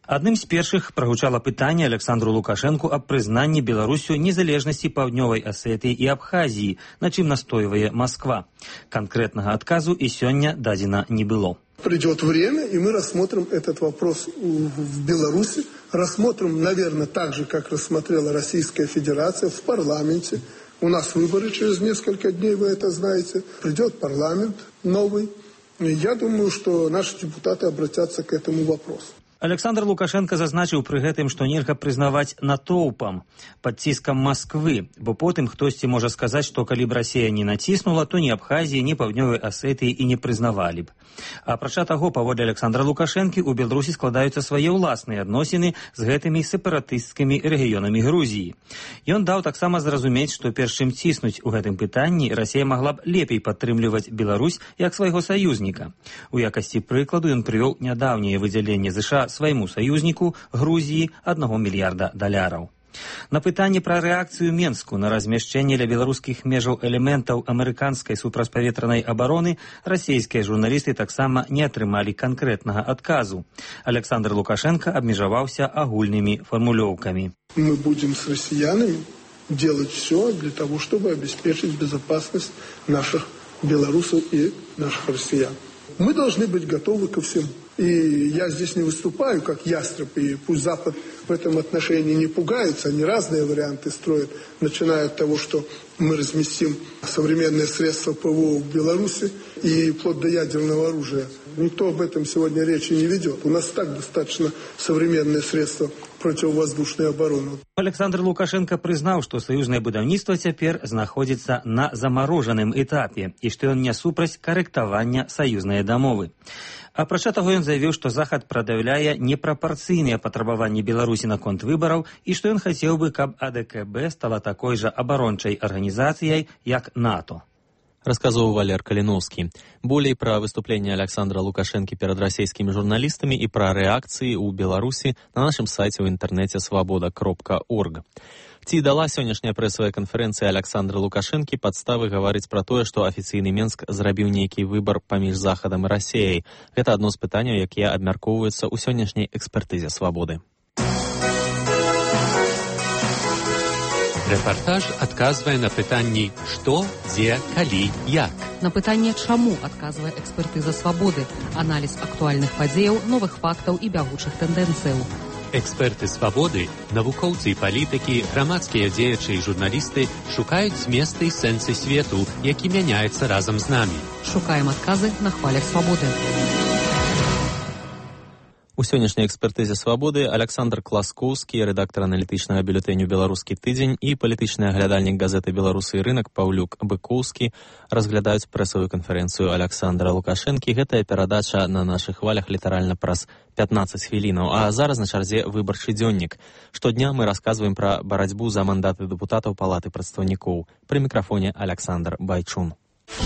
Адным з першых прагучала пытанне Александру Лукашэнку аб прызнанні Беларусю незалежнасці Паўднёвай Асетыі і Абхазіі, на чым настойвае Москва. Конкретного отказу и сегодня дадено не было. Придет время, и мы рассмотрим этот вопрос в Беларуси. Рассмотрим, наверное, так же, как рассмотрела Российская Федерация в парламенте. У нас выборы через несколько дней, вы это знаете. Придет парламент новый. И я думаю, что наши депутаты обратятся к этому вопросу. Александр Лукашенко зазначыў пры гэтым, што нельга прызнаваць натоўпам пад ціскам Масквы, бо потым хтосьці можа сказаць, што калі б Расія не націснула, то ні Абхазіі, ні Паўднёвай Асетыі і не прызнавалі б. Апрача таго, паводле Александра Лукашэнкі, у Беларусі складаюцца свае ўласныя адносіны з гэтымі сепаратысцкімі рэгіёнамі Грузіі. Ён даў таксама зразумець, што перш чым ціснуць у гэтым пытанні, Расія магла б лепей падтрымліваць Беларусь як свайго саюзніка. У якасці прыкладу ён прывёў нядаўняе выдзяленне ЗША свайму саюзніку Грузіі аднаго мільярда даляраў. На пытанне пра рэакцыю Менску на размяшчэнне ля беларускіх межаў элементаў амерыканскай супрацьпаветранай абароны расійскія журналісты таксама не атрымалі канкрэтнага адказу. Александр Лукашенко абмежаваўся агульнымі формулёўкамі. Мы будем с россиянами делать все для того, чтобы обеспечить безопасность наших белорусов и наших россиян. Мы должны быть готовы ко всему. И я здесь не выступаю как ястреб, и пусть Запад в этом отношении не пугается, они разные варианты строят, начиная от того, что мы разместим современные средства ПВО в Беларуси и вплоть до ядерного оружия. Никто об этом сегодня речи не ведет. У нас так достаточно современные средства противовоздушной обороны. Александр Лукашенко прызнаў, што саюзнае будаўніцтва цяпер знаходзіцца на замарожаным этапе і што ён не супраць карэктавання саюзнай дамовы. Апрача таго, ён заявіў, што Захад прадаўляе непрапарцыйныя патрабаванні Беларусі наконт выбараў і што ён хацеў бы, каб А Д К Б стала такой жа абарончай арганізацыяй, як НАТО. Рассказывал Валер Калиновский. Более про выступление Александра Лукашенко перед российскими журналистами и про реакции у Беларуси на нашем сайте в интернете свобода кропка орг. Ці дала сённяшняя прэсавая канферэнцыя Александра Лукашэнкі падставы гаварыць пра тое, што афіцыйны Менск зрабіў нейкі выбар паміж Захадам і Расіяй. Гэта адно з пытанняў, якія абмяркоўваюцца ў сённяшняй экспертызе свабоды. Рэпартаж адказвае на пытанні «Што, дзе, калі, як?». На пытанне «Чаму?» адказвае экспертыза свабоды, аналіз актуальных падзеяў, новых фактаў і бягучых тэндэнцыяў. Эксперты свабоды, навукоўцы і палітыкі, грамадскія дзеячы і журналісты шукаюць зместы і сэнсы свету, які мяняецца разам з намі. Шукаем адказы на хвалях свабоды. У сённяшняй экспертызе свабоды Александр Класкоўскі, рэдактар аналітычнага бюлетэню «Беларускі тыдзень» і палітычны аглядальнік газеты «Беларусы і рынак» Паўлюк Быкоўскі разглядаюць прэсавую канферэнцыю Александра Лукашэнкі. Гэтая перадача на нашых хвалях літаральна праз пятнаццаць хвілінаў. А зараз на чарзе выбарчы дзённік. Штодня мы расказваем пра барацьбу за мандаты дэпутатаў Палаты прадстаўнікоў. Пры мікрафоне Александр Байчун.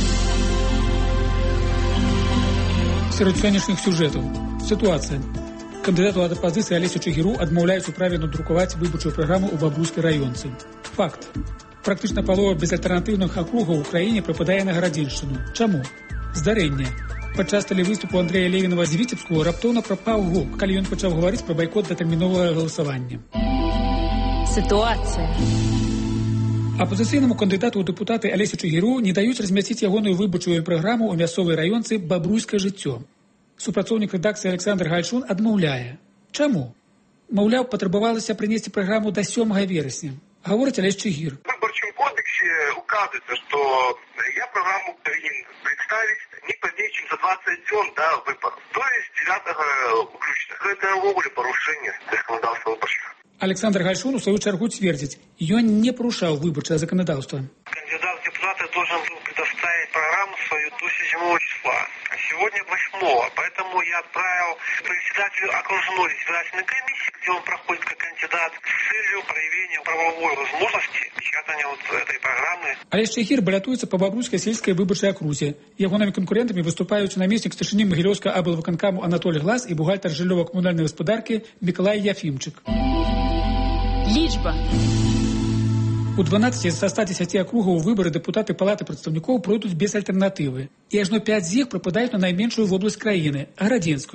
Сярод сённяшніх сюжэтаў. Ситуация. Кандидату ад апозиции Олесю Чигиру адмаўляюць у праве надрукаваць выбарчую праграму ў Бабруйскай раёнцы. Факт. Практычна палова безальтэрнатыўных акругаў у краіне прыпадае на Гарадзеншчыну. Чаму? Здарэнне. Падчас тэлевыступу Андрэя Левінава з Віцебскую раптоўна прапаў гук, калі ён пачаў гаварыць пра байкот датэрміновага галасавання. Ситуация. Апозіцыйнаму кандыдату ў дэпутаты Олесю Чигиру не даюць размясціць ягоную выбарчую праграму ў мясцовай раёнцы Бабруйскае жыццё. Супрацоўнік рэдакцыі Александр Гальшун адмаўляе. Чаму? Маўляў, патрабавалася прынесці праграму да сёмага верасня. Гаворыць Олесь Чигир. В выборчем кодексе указывается, что я программу повинен представить не позднее, чем за двадцать дён до выборов. То есть девятого включно. Это вовле порушение законодательства выборчего. Александр Гальшун у свою чаргу цвердзіць, ён не парушаў выбарчае законодаўства. Кандидат в депутаты должен был предоставить программу свою до седьмого числа. А сегодня восьмого. Поэтому я отправил председателю окружной избирательной комиссии, где он проходит как кандидат, с целью проявления правовой возможности печатания вот этой программы. Олесь Чигир балятуецца па Бабруйскай сельскай выбарчай акрузе. Ягонымі канкурентамі выступаюць намеснік старшыні Магілёўскага аблвыканкаму Анатолий Глас і бухгалтар жыллёва-камунальнай гаспадаркі Мікалай Яфімчык. Лічба. У дванаццаці са ста дзесяці акругаў выбары дэпутаты Палаты прадстаўнікоў пройдуць без альтэрнатывы. І ажно пяць з іх прыпадаюць на найменшую вобласць краіны – Гарадзенскую.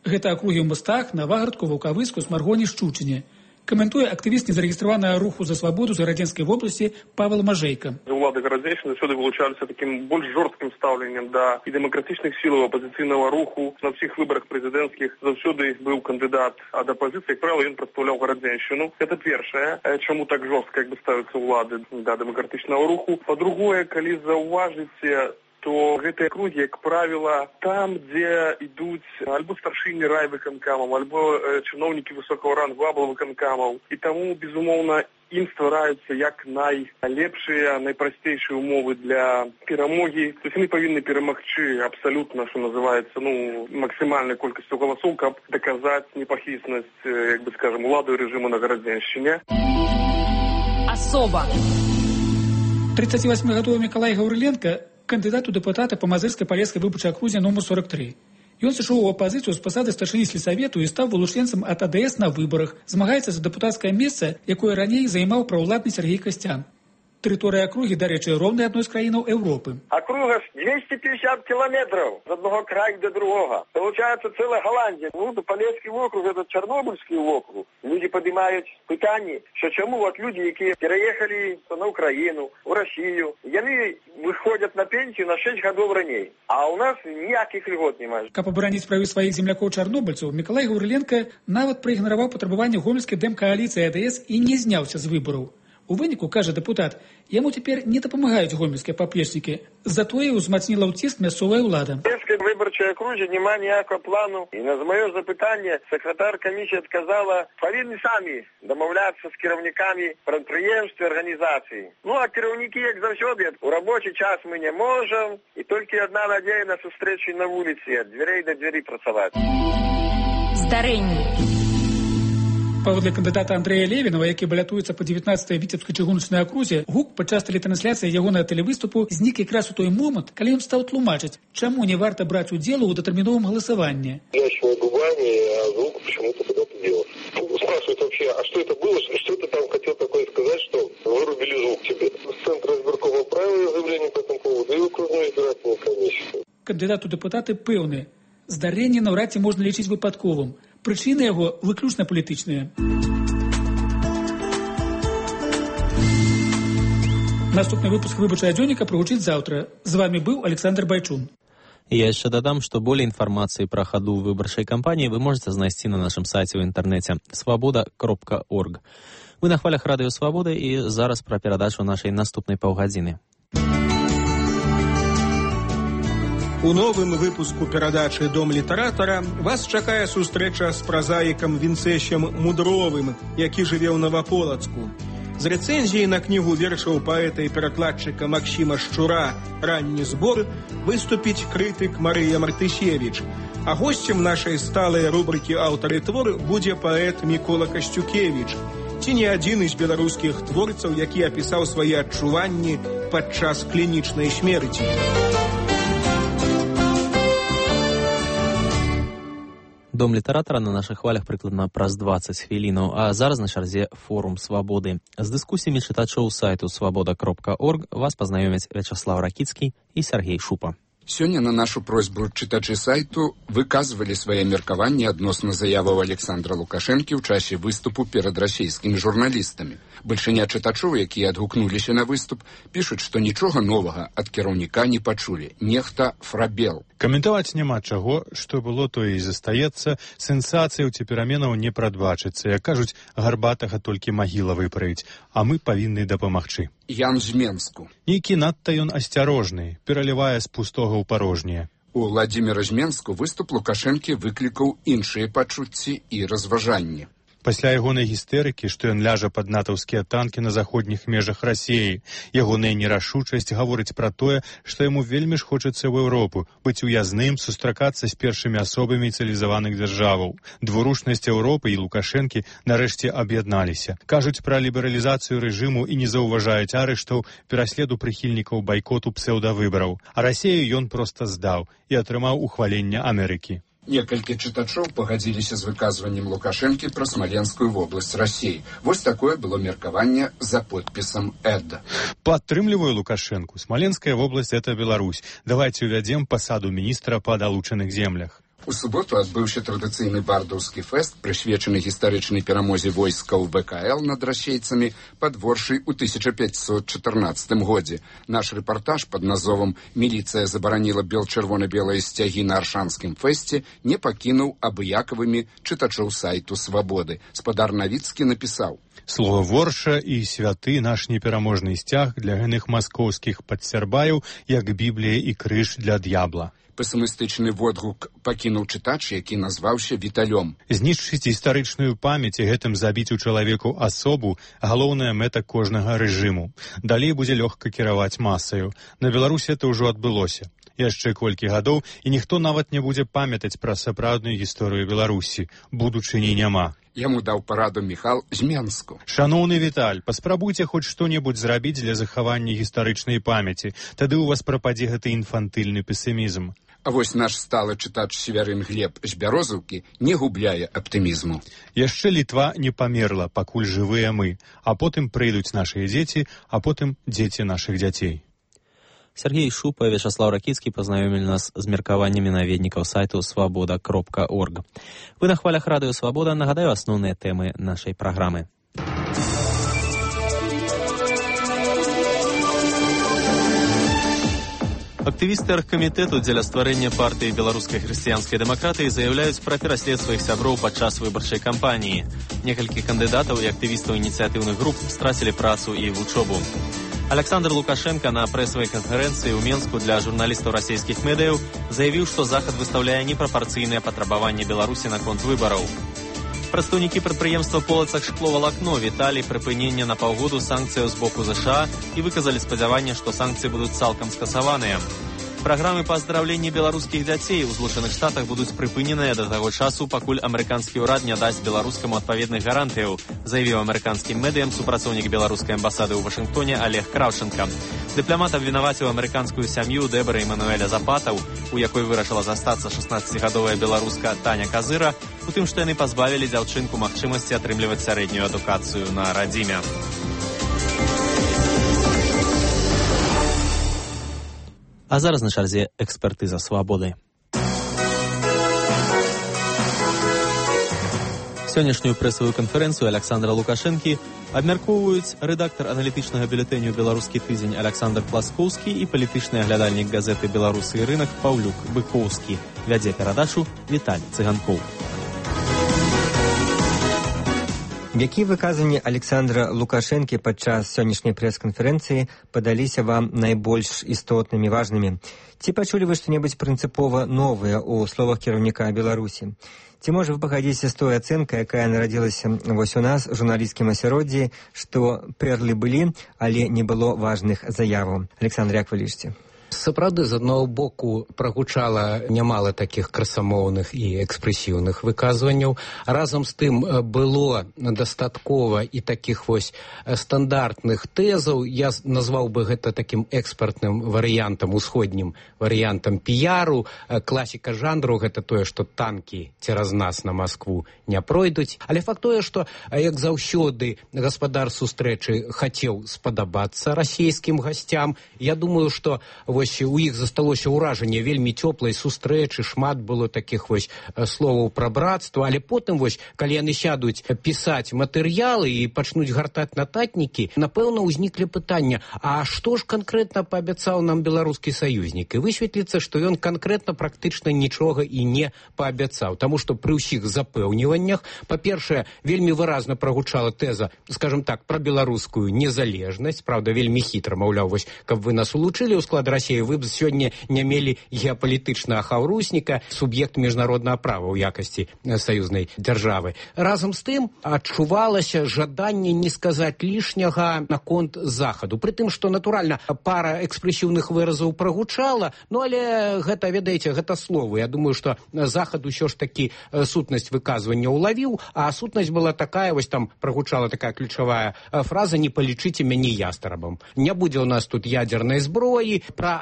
Гэта акругі ў Мастах, Наваградку, Ваўкавыску, Смаргоні, Шчучыне. Каментуе актывіст незарэгістраванага руху за свабоду з Гарадзенскай вобласці Павел Мажэйка. Улады Гарадзеншчыны заўсёды вылучаліся такім больш жорсткім стаўленнем да і дэмакратычных сілаў апазіцыйнага руху. На ўсіх выбарах прэзідэнцкіх заўсёды быў кандыдат ад апазіцыі, як правіла, ён прадстаўляў Гарадзеншчыну. Гэта першае, чаму так жорстка як бы ставяцца ўлады да дэмакратычнага руху. Па-другое, калі заўважыце, то гэтыя акругі, як правіла, там, дзе ідуць альбо старшыні райвыканкамаў, альбо э, чыноўнікі высокага рангу аблвыканкамаў. І таму, безумоўна, ім ствараюцца як найлепшыя, найпрасцейшыя умовы для перамогі. То есть яны павінны перамагчы абсалютна, што называецца, ну, максімальнай колькасцю галасоў, каб даказаць непахіснасць, як бы скажем, уладу і рэжыму на Гарадзеншчыне. Асоба. тридцативосьмигадовы Миколай Гаўрыленка кандидат у дэпутата па Мазырскай палескай выбарчай акрузе номер сорок три. Ён сышоў у апазіцыю з пасады старшыні сельсавету і стаў вылучэнцам ад А Д С на выбарах. Змагаецца за дэпутацкае месца, якое раней займаў праўладны Сергей Касцян. Тэрыторыя акругі, дарэчы, роўная адной з краінаў Еўропы. Округа двести пятьдесят километров с одного края до другого. Получается целая Голландия. Ну, Полесский округ, это Чернобыльский округ. Люди поднимают питание, что чему вот люди, які переехали на Украину, в Россию, они выходят на пенсию на шесть годов ранее. А у нас ніяких льгот немає. Каб абараніць правы сваіх землякоў-чарнобыльцаў, Миколай Гаўрыленка нават праігнараваў патрабаванне гомельскай дэмкааліцыі А Д С і не зняўся з выбараў. У выніку, кажа дэпутат, яму цяпер не дапамагаюць гомельскія паплечнікі, затое ўзмацніла ўціск мясцовая ўлада. Полескай выбарчай акрузе няма ніякага плану. І на маё запытанне сакратар камісіі адказала, павінны самі дамаўляцца з кіраўнікамі прадпрыемстваў і арганізацый. Ну, а кіраўнікі, як заўсёды, у рабочы час мы не можам, і толькі адна надзея на сустрэчы на вуліцы, ад дзвярэй да дзвярэй працаваць. Здарэнні. Паводле кандыдата Андрэя Левінава, які балятуецца па дзевятнаццатай віцебскай чыгуначнай акрузе, гук падчас тэлетрансляцыі ягонага тэлевыступу знік якраз у той момант, калі ён стаў тлумачыць, чаму не варта браць удзелу ў датэрміновым галасаванні. Нащего губами, а звук почему-то куда-то делал. Спрашивают вообще, а что это было, что ты там хотел такое сказать, что вырубили звук тебе? С центра избиркома правила заявление по этому поводу и окружной избирательной комиссии. Кандыдат у дэпутаты пэўны. Здарэнне наўрад ці можна лічыць выпадковым. Прычыны яго выключна палітычныя. Наступны выпуск выбарчага дзённіка прагучыць заўтра. З вами быў Александр Байчун. Я яшчэ дадам, што болей інфармацыі пра хаду выбарчай кампаніі вы можаце знайсці на нашым сайце ў інтэрнэце свабода кропка орг. Вы на хвалях радыё Свабоды і зараз пра перадачу нашай наступнай паўгадзіны. У новым выпуску перадачы «Дом літаратара» вас чакае сустрэча з празаікам Вінцэсем Мудровым, які жыве ў Наваполацку. З рэцэнзіяй на кнігу вершаў паэта і перакладчыка Максіма Шчура «Ранні збор» выступіць крытык Марыя Мартысевіч. А госцем нашай сталай рубрыкі «Аўтары твор» будзе паэт Мікола Касцюкевіч. Ці не адзін з беларускіх творцаў, які апісаў свае адчуванні падчас клінічнай смерці. Дом літаратара на нашых хвалях прыкладна праз дваццаць хвілінаў, а зараз на чарзе форум «Свабоды». З дыскусіямі чытачоў сайту свабода кропка орг вас пазнаёмяць Вячаслав Ракіцкі і Сергей Шупа. Сёння на нашу просьбу чытачы сайту выказвалі свае меркаванні адносна заяваў Александра Лукашэнкі ў часе выступу перад расійскімі журналістамі. Бальшыня чытачоў, якія адгукнуліся на выступ, пішуць, што нічога новага ад кіраўніка не пачулі. Нехта фрабел. Каментаваць няма чаго, што было, тое і застаецца. Сенсацыяў ці пераменаў не прадбачыцца. Як кажуць, гарбатага толькі магіла выправіць, а мы павінны дапамагчы. Ян з Менску. Нейкі надта ён асцярожны, пералівае з пустога ў парожняе. У Владзіміра з Менску выступ Лукашэнкі выклікаў іншыя пачуцці і разважанні. Пасля ягонай гістэрыкі, што ён ляжа пад натаўскія танкі на заходніх межах Расіі, ягоная нерашучасць гаворыць пра тое, што яму вельмі ж хочацца ў Еўропу, быць уязным, сустракацца з першымі асобамі цывілізаваных дзяржаваў. Двурушнасць Еўропы і Лукашэнкі нарэшце аб'ядналіся. Кажуць пра лібералізацыю рэжыму і не заўважаюць арыштаў, пераследу прыхільнікаў байкоту псеўдавыбараў. А Расію ён проста здаў і атрымаў ухваленне Амерыкі. Некалькі чытачоў пагадзіліся з выказваннем Лукашэнкі пра Смаленскую вобласць Расіі. Вось такое было меркаванне за подпісам Эд. Падтрымліваю Лукашэнку. Смаленская вобласць – это Беларусь. Давайте увядзем пасаду міністра па далучаных землях. У суботу адбыўся традыцыйны бардаўскі фэст, прысвечаны гістарычнай перамозе войскаў вэ ка эл над расейцамі пад Воршай у тысяча пятьсот чатырнаццатым годзе. Наш рэпартаж пад назовам «Міліцыя забараніла бел-чырвона-белыя сцягі на аршанскім фэсце» не пакінуў абыякавымі чытачоў сайту «Свабоды». Спадар Навіцкі напісаў: Слова Ворша і святы наш непераможны сцяг для гэных маскоўскіх падсярбаяў, як Біблія і крыж для д'ябла. Песімістычны водгук пакінуў чытач, які назваўся Віталём. Знішчыць гістарычную памяць і гэтым забіць у чалавеку асобу – галоўная мэта кожнага рэжыму. Далей будзе лёгка кіраваць масаю. На Беларусі это ўжо адбылося. Яшчэ колькі гадоў, і ніхто нават не будзе памятаць пра сапраўдную гісторыю Беларусі. Будучыні няма. Яму даў параду Міхал з Менску. Шаноўны Віталь, паспрабуйце хоць што-небудзь зрабіць для захавання гістарычнай памяці. Тады ў вас прападзе гэты інфантыльны песімізм. А вось наш сталы чытач Северын Глеб з Бярозаўкі не губляе аптымізму. Яшчэ Літва не памерла, пакуль жывыя мы, а потым прыйдуць нашыя дзеці, а потым дзеці нашых дзяцей. Сергей Шупа і Вячаслав Ракіцкі пазнаёмілі нас з меркаваннямі наведнікаў сайту свабода кропка орг. Вы на хвалях радыё Свабода. Нагадаю асноўныя тэмы нашай праграмы. Актывісты аргкамітэту дзеля стварэння партыі беларускай хрысціянскай дэмакратыі заяўляюць пра пераслед сваіх сяброў падчас выбарчай кампаніі. Некалькі кандыдатаў і актывістаў ініцыятыўных груп страцілі працу і вучобу. Александр Лукашенко на прэсавай канферэнцыі ў Менску для журналістаў расійскіх медыяў заявіў, што Захад выстаўляе непрапарцыйныя патрабаванні Беларусі наконт выбараў. Прадстаўнікі прадпрыемства «Полацак шкловалакно» віталі прыпынення на паўгоду санкцыяў з боку ЗША і выказалі спадзяванне, што санкцыі будуць цалкам скасаваныя. Праграмы па аздараўленні беларускіх дзяцей у Злучаных Штатах будуць прыпыненыя да таго часу, пакуль амерыканскі ўрад не дасць беларускаму адпаведных гарантыяў, заявіў амерыканскім медыям супрацоўнік беларускай амбасады ў Вашынгтоне Олег Краўченка. Дыпламат абвінаваціў амерыканскую сям'ю Дэбара Эмануэля Запатаў, у якой вырашыла застацца шаснаццацігадовая беларуска Таня Казыра, у тым, што яны пазбавілі дзяўчынку магчымасці атрымліваць сярэднюю адукацыю на радзіме. А зараз на чарзе экспертыза «Свабоды». Сённяшнюю прэсавую канферэнцыю Александра Лукашэнкі абмяркоўваюць рэдактар аналітычнага бюлетэню «Беларускі тыдзень» Александр Пласкоўскі і палітычны аглядальнік газеты «Беларусы і рынак» Паўлюк Быкоўскі. Вядзе перадачу Віталь Цыганкоў. Якія выказанні Александра Лукашэнкі падчас сённяшняй прэс-канферэнцыі падаліся вам найбольш істотнымі, важнымі? Ці пачулі вы што-небудзь прынцыпова новае ў словах кіраўніка Беларусі? Ці, можа, вы пагадзіцеся з той ацэнкай, якая нарадзілася вось у нас, журналісцкім асяроддзі, што перлы былі, але не было важных заяваў? Александр, як вы лічыце? Сапраўды, з аднаго боку, прагучала нямала такіх красамоўных і экспрэсіўных выказванняў. Разам з тым было дастаткова і такіх вось стандартных тэзаў. Я назваў бы гэта такім экспартным варыянтам, усходнім варыянтам піяру. Класіка жанру — гэта тое, што танкі цераз нас на Маскву не пройдуць. Але факт тое, што, як заўсёды, гаспадар сустрэчы хацеў спадабацца расійскім гасцям. Я думаю, што вось у іх засталося ўражанне вельмі цёплай сустрэчы, шмат было такіх вось словаў пра брацтва, але потым вось, калі яны сядуць пісаць матэрыялы і пачнуць гартаць нататнікі, напэўна, ўзніклі пытання: а што ж канкрэтна паабяцаў нам беларускі саюзнік? І высветліцца, што ён канкрэтна практычна нічога і не паабяцаў, таму што пры ўсіх запэўніваннях, па-першае, вельмі выразна прагучала тэза, скажем так, пра беларускую незалежнасць, правда, вельмі хітра, маўляў, вось, каб вы нас улучылі ў склад Расіі, вы б сёння не мелі геапалітычнага хаўрусніка, суб'ект міжнароднага права ў якасці саюзнай дзяржавы. Разам з тым адчувалася жаданне не сказаць лішняга наконт Захаду. Пры тым, што, натуральна, пара экспрэсіўных выразаў прагучала, ну, але гэта, ведаеце, гэта словы. Я думаю, што Захад усё ж такі сутнасць выказвання ўлавіў, а сутнасць была такая, вось там прагучала такая ключавая фраза: «Не палічыце мяне ястрабам». Не будзе ў нас тут ядзернай зброі. Пра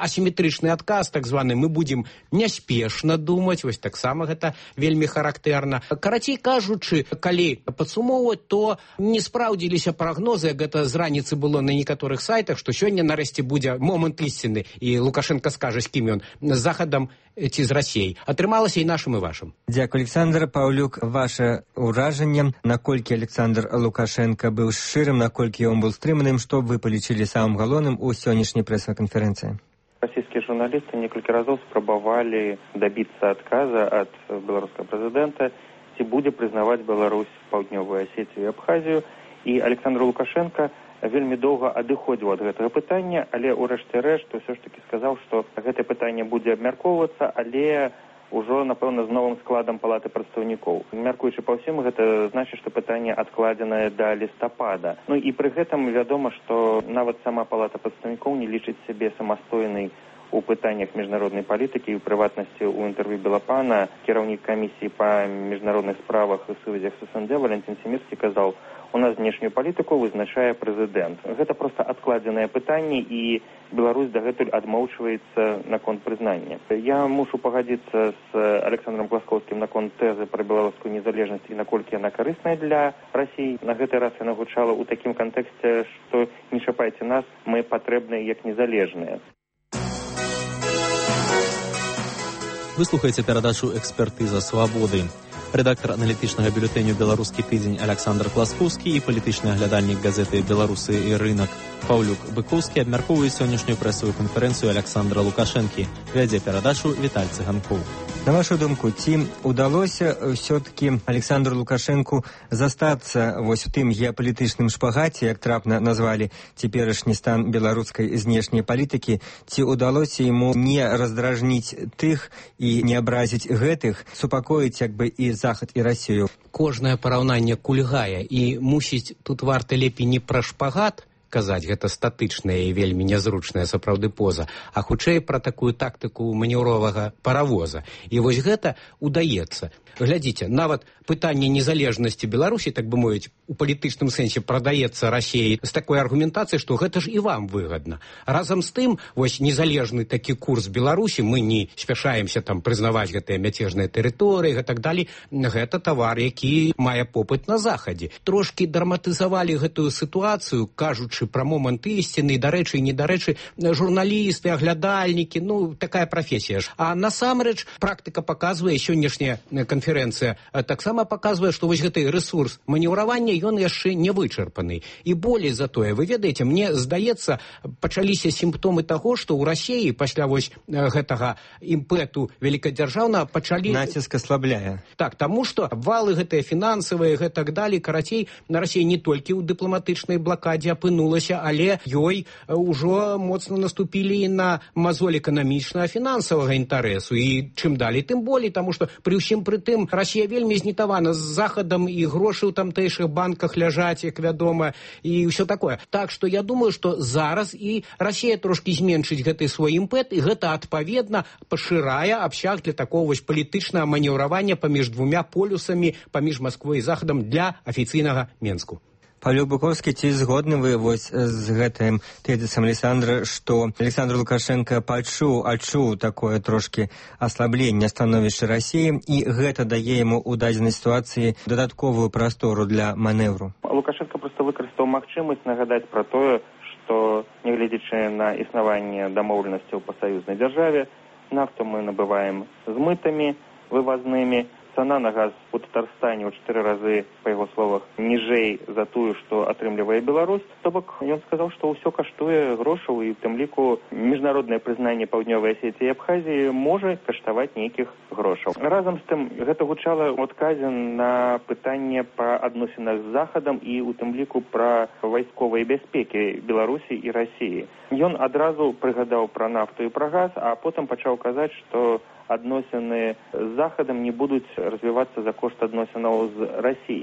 асіметрычны адказ, так званы, мы будзем няспешна думаць, вось таксама гэта вельмі характэрна. Карацей кажучы, калі падсумоўваць, то не спраўдзіліся прагнозы, як гэта з раніцы было на некаторых сайтах, што сёння нарэшце будзе момант ісціны, і Лукашенко скажа, з кім ён, з Захадам ці з Расіяй. Атрымалася і нашым, і вашым. Дзякуй, Александр. Паўлюк, ваше ўражанне, наколькі Александр Лукашенко быў шчырым, наколькі ён быў стрыманым, што вы палічылі самым галоўным у сённяшняй прэсавай канферэнцыі? Российские журналисты несколько разов спробовали добиться отказа от белорусского президента, ці будет признавать Беларусь, Паўднёвую Осетию и Абхазию. И Александр Лукашенко вельмі доўга адыходзіў ад гэтага пытання, але ў рэшце рэшт ўсё ж таки сказаў, што гэтае пытанне будзе абмяркоўвацца, але ўжо, напэўна, з новым складам палаты прадстаўнікоў. Мяркуючы па ўсім, гэта значыць, што пытанне адкладзенае да лістапада. Ну і пры гэтым вядома, што нават сама палата прадстаўнікоў не лічыць сябе самастойнай у пытаннях міжнароднай палітыкі, і ў прыватнасці ў інтэрв'ю Белапана кіраўнік камісіі па міжнародных справах і сувязях з СНД Валентин Семірскі казаў: у нас знешнюю палітыку вызначае прэзідэнт. Гэта проста адкладзенае пытанне, і Беларусь дагэтуль адмоўчваецца наконт прызнання. Я мушу пагадзіцца з Александром Гласкоўскім наконт тэзы пра беларускую незалежнасць і наколькі яна карысная для Расіі. На гэты раз яна гучала ў такім кантэксце, што не чапайце нас, мы патрэбныя як незалежныя. Выслухайце перадачу «Экспертыза свабоды». Рэдактар аналітычнага бюлетэню «Беларускі тыдзень» Александр Класкоўскі і палітычны аглядальнік газеты «Беларусы і рынак» Паўлюк Быкоўскі абмяркоўваюць сённяшнюю прэсавую канферэнцыю Александра Лукашэнкі. Вядзе перадачу Віталь Цыганкоў. На вашу думку, ці удалося ўсё-таки Александру Лукашэнку застацца вось у тым геапалітычным шпагаце, як трапна назвалі цяперашні стан беларускай знешняй палітыкі, ці удалося яму не раздражніць тых і не абразіць гэтых, супакоіць як бы і Захад, і Расію? Кожнае параўнанне кульгае, і мусіць тут варта лепей не пра шпагат казаць, гэта статычная і вельмі нязручная сапраўды поза, а хутчэй пра такую тактыку манеўровага паравоза. І вось гэта удаецца. Глядзіце, нават пытанне незалежнасці Беларусі, так бы мовіць, у палітычным сэнсе прадаецца Расіяй з такой аргументацыяй, што гэта ж і вам выгадна. Разам з тым, вось незалежны такі курс Беларусі, мы не спяшаемся там прызнаваць гэтыя мяцежныя тэрыторыі і так далей, гэта тавар, які мае попыт на Захадзе. Трошкі драматызавалі гэтую сітуацыю, кажучы пра момант ісціны, дарэчы і недарэчы, журналісты, аглядальнікі, ну, такая прафесія ж. А насамрэч практыка паказвае, сённяшняя канферэнцыя таксама паказвае, што вось гэты рэсурс манеўравання, ён яшчэ не вычарпаны. І болей за тое, вы ведаеце, мне здаецца, пачаліся сімптомы таго, што ў Расіі пасля вось гэтага імпэту вялікадзяржаўнага пачалі... Націск аслабляе. Так, таму што валы гэтыя фінансавыя, гэтак далей, карацей, на Расіі не толькі ў дыпламатычнай блакадзе апынулася, але ёй ўжо моцна наступілі на мазоль эканамічнага фінансавага інтарэсу. І чым далей, тым болей, таму што пры ўсім пры тым Расія вельмі знітавана з Захадам, і грошы ў тамтэйшых банках ляжаць, як вядома, і ўсё такое. Так што я думаю, што зараз і Расія трошкі зменшыць гэты свой імпэт, і гэта адпаведна пашырае абсяг для такого вось палітычнага манеўравання паміж двумя полюсамі, паміж Масквой і Захадам для афіцыйнага Менску. Павлюк Быкоўскі, ці згодны вы вось з гэтым тэзісам Александра, што Александр Лукашенко пачуў, адчуў такое трошкі аслабленне становішча Расіі, і гэта дае яму ў дадзенай сітуацыі дадатковую прастору для манэвру? Лукашенко проста выкарыстаў магчымасць нагадаць пра тое, што, нягледзячы на існаванне дамоўленасцяў па саюзнай дзяржаве, нафту мы набываем з мытамі вывазнымі, цана на газ у Татарстане ў чатыры разы, па яго словах, ніжэй за тую, што атрымлівае Беларусь. То бок ён сказаў, што ўсё каштуе грошаў, і ў тым ліку міжнароднае прызнанне Паўднёвай Асетіі і Абхазіі можа каштаваць нейкіх грошаў. Разам з тым, гэта гучала ў адказе на пытанне па адносінах з Захадам і ў тым ліку пра вайсковыя бяспекі Беларусі і Расіі. Ён адразу прыгадаў пра нафту і пра газ, а потым пачаў казаць, што адносіны з Захадам не будуць развівацца за кошт адносінаў з Расіяй.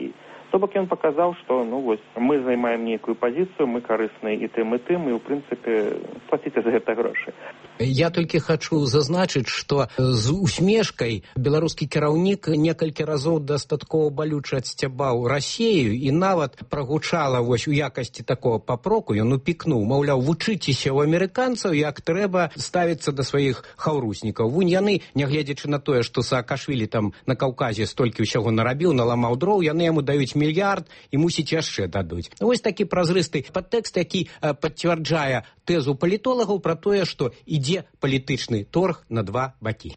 То бок ён паказаў, што ну вось мы займаем нейкую пазіцыю, мы карысныя і тым і тым, і ў прынцыпе плаціце за гэта грошы. Я толькі хачу зазначыць, што з усмешкай беларускі кіраўнік некалькі разоў дастаткова балюча адсцябаў Расею і нават прагучала вось у якасці такого папроку, ён упікнуў, маўляў, вучыцеся ў амерыканцаў, як трэба ставіцца да сваіх хаўруснікаў. Вунь яны, нягледзячы на тое, што Саакашвілі там на Каўказе столькі ўсяго нарабіў, наламаў дроў, яны яму даюць мільярд і мусіць яшчэ дадуць. Вось такі празрысты падтэкст, які пацвярджае тэзу палітолагаў пра тое, што ідзе палітычны торг на два бакі.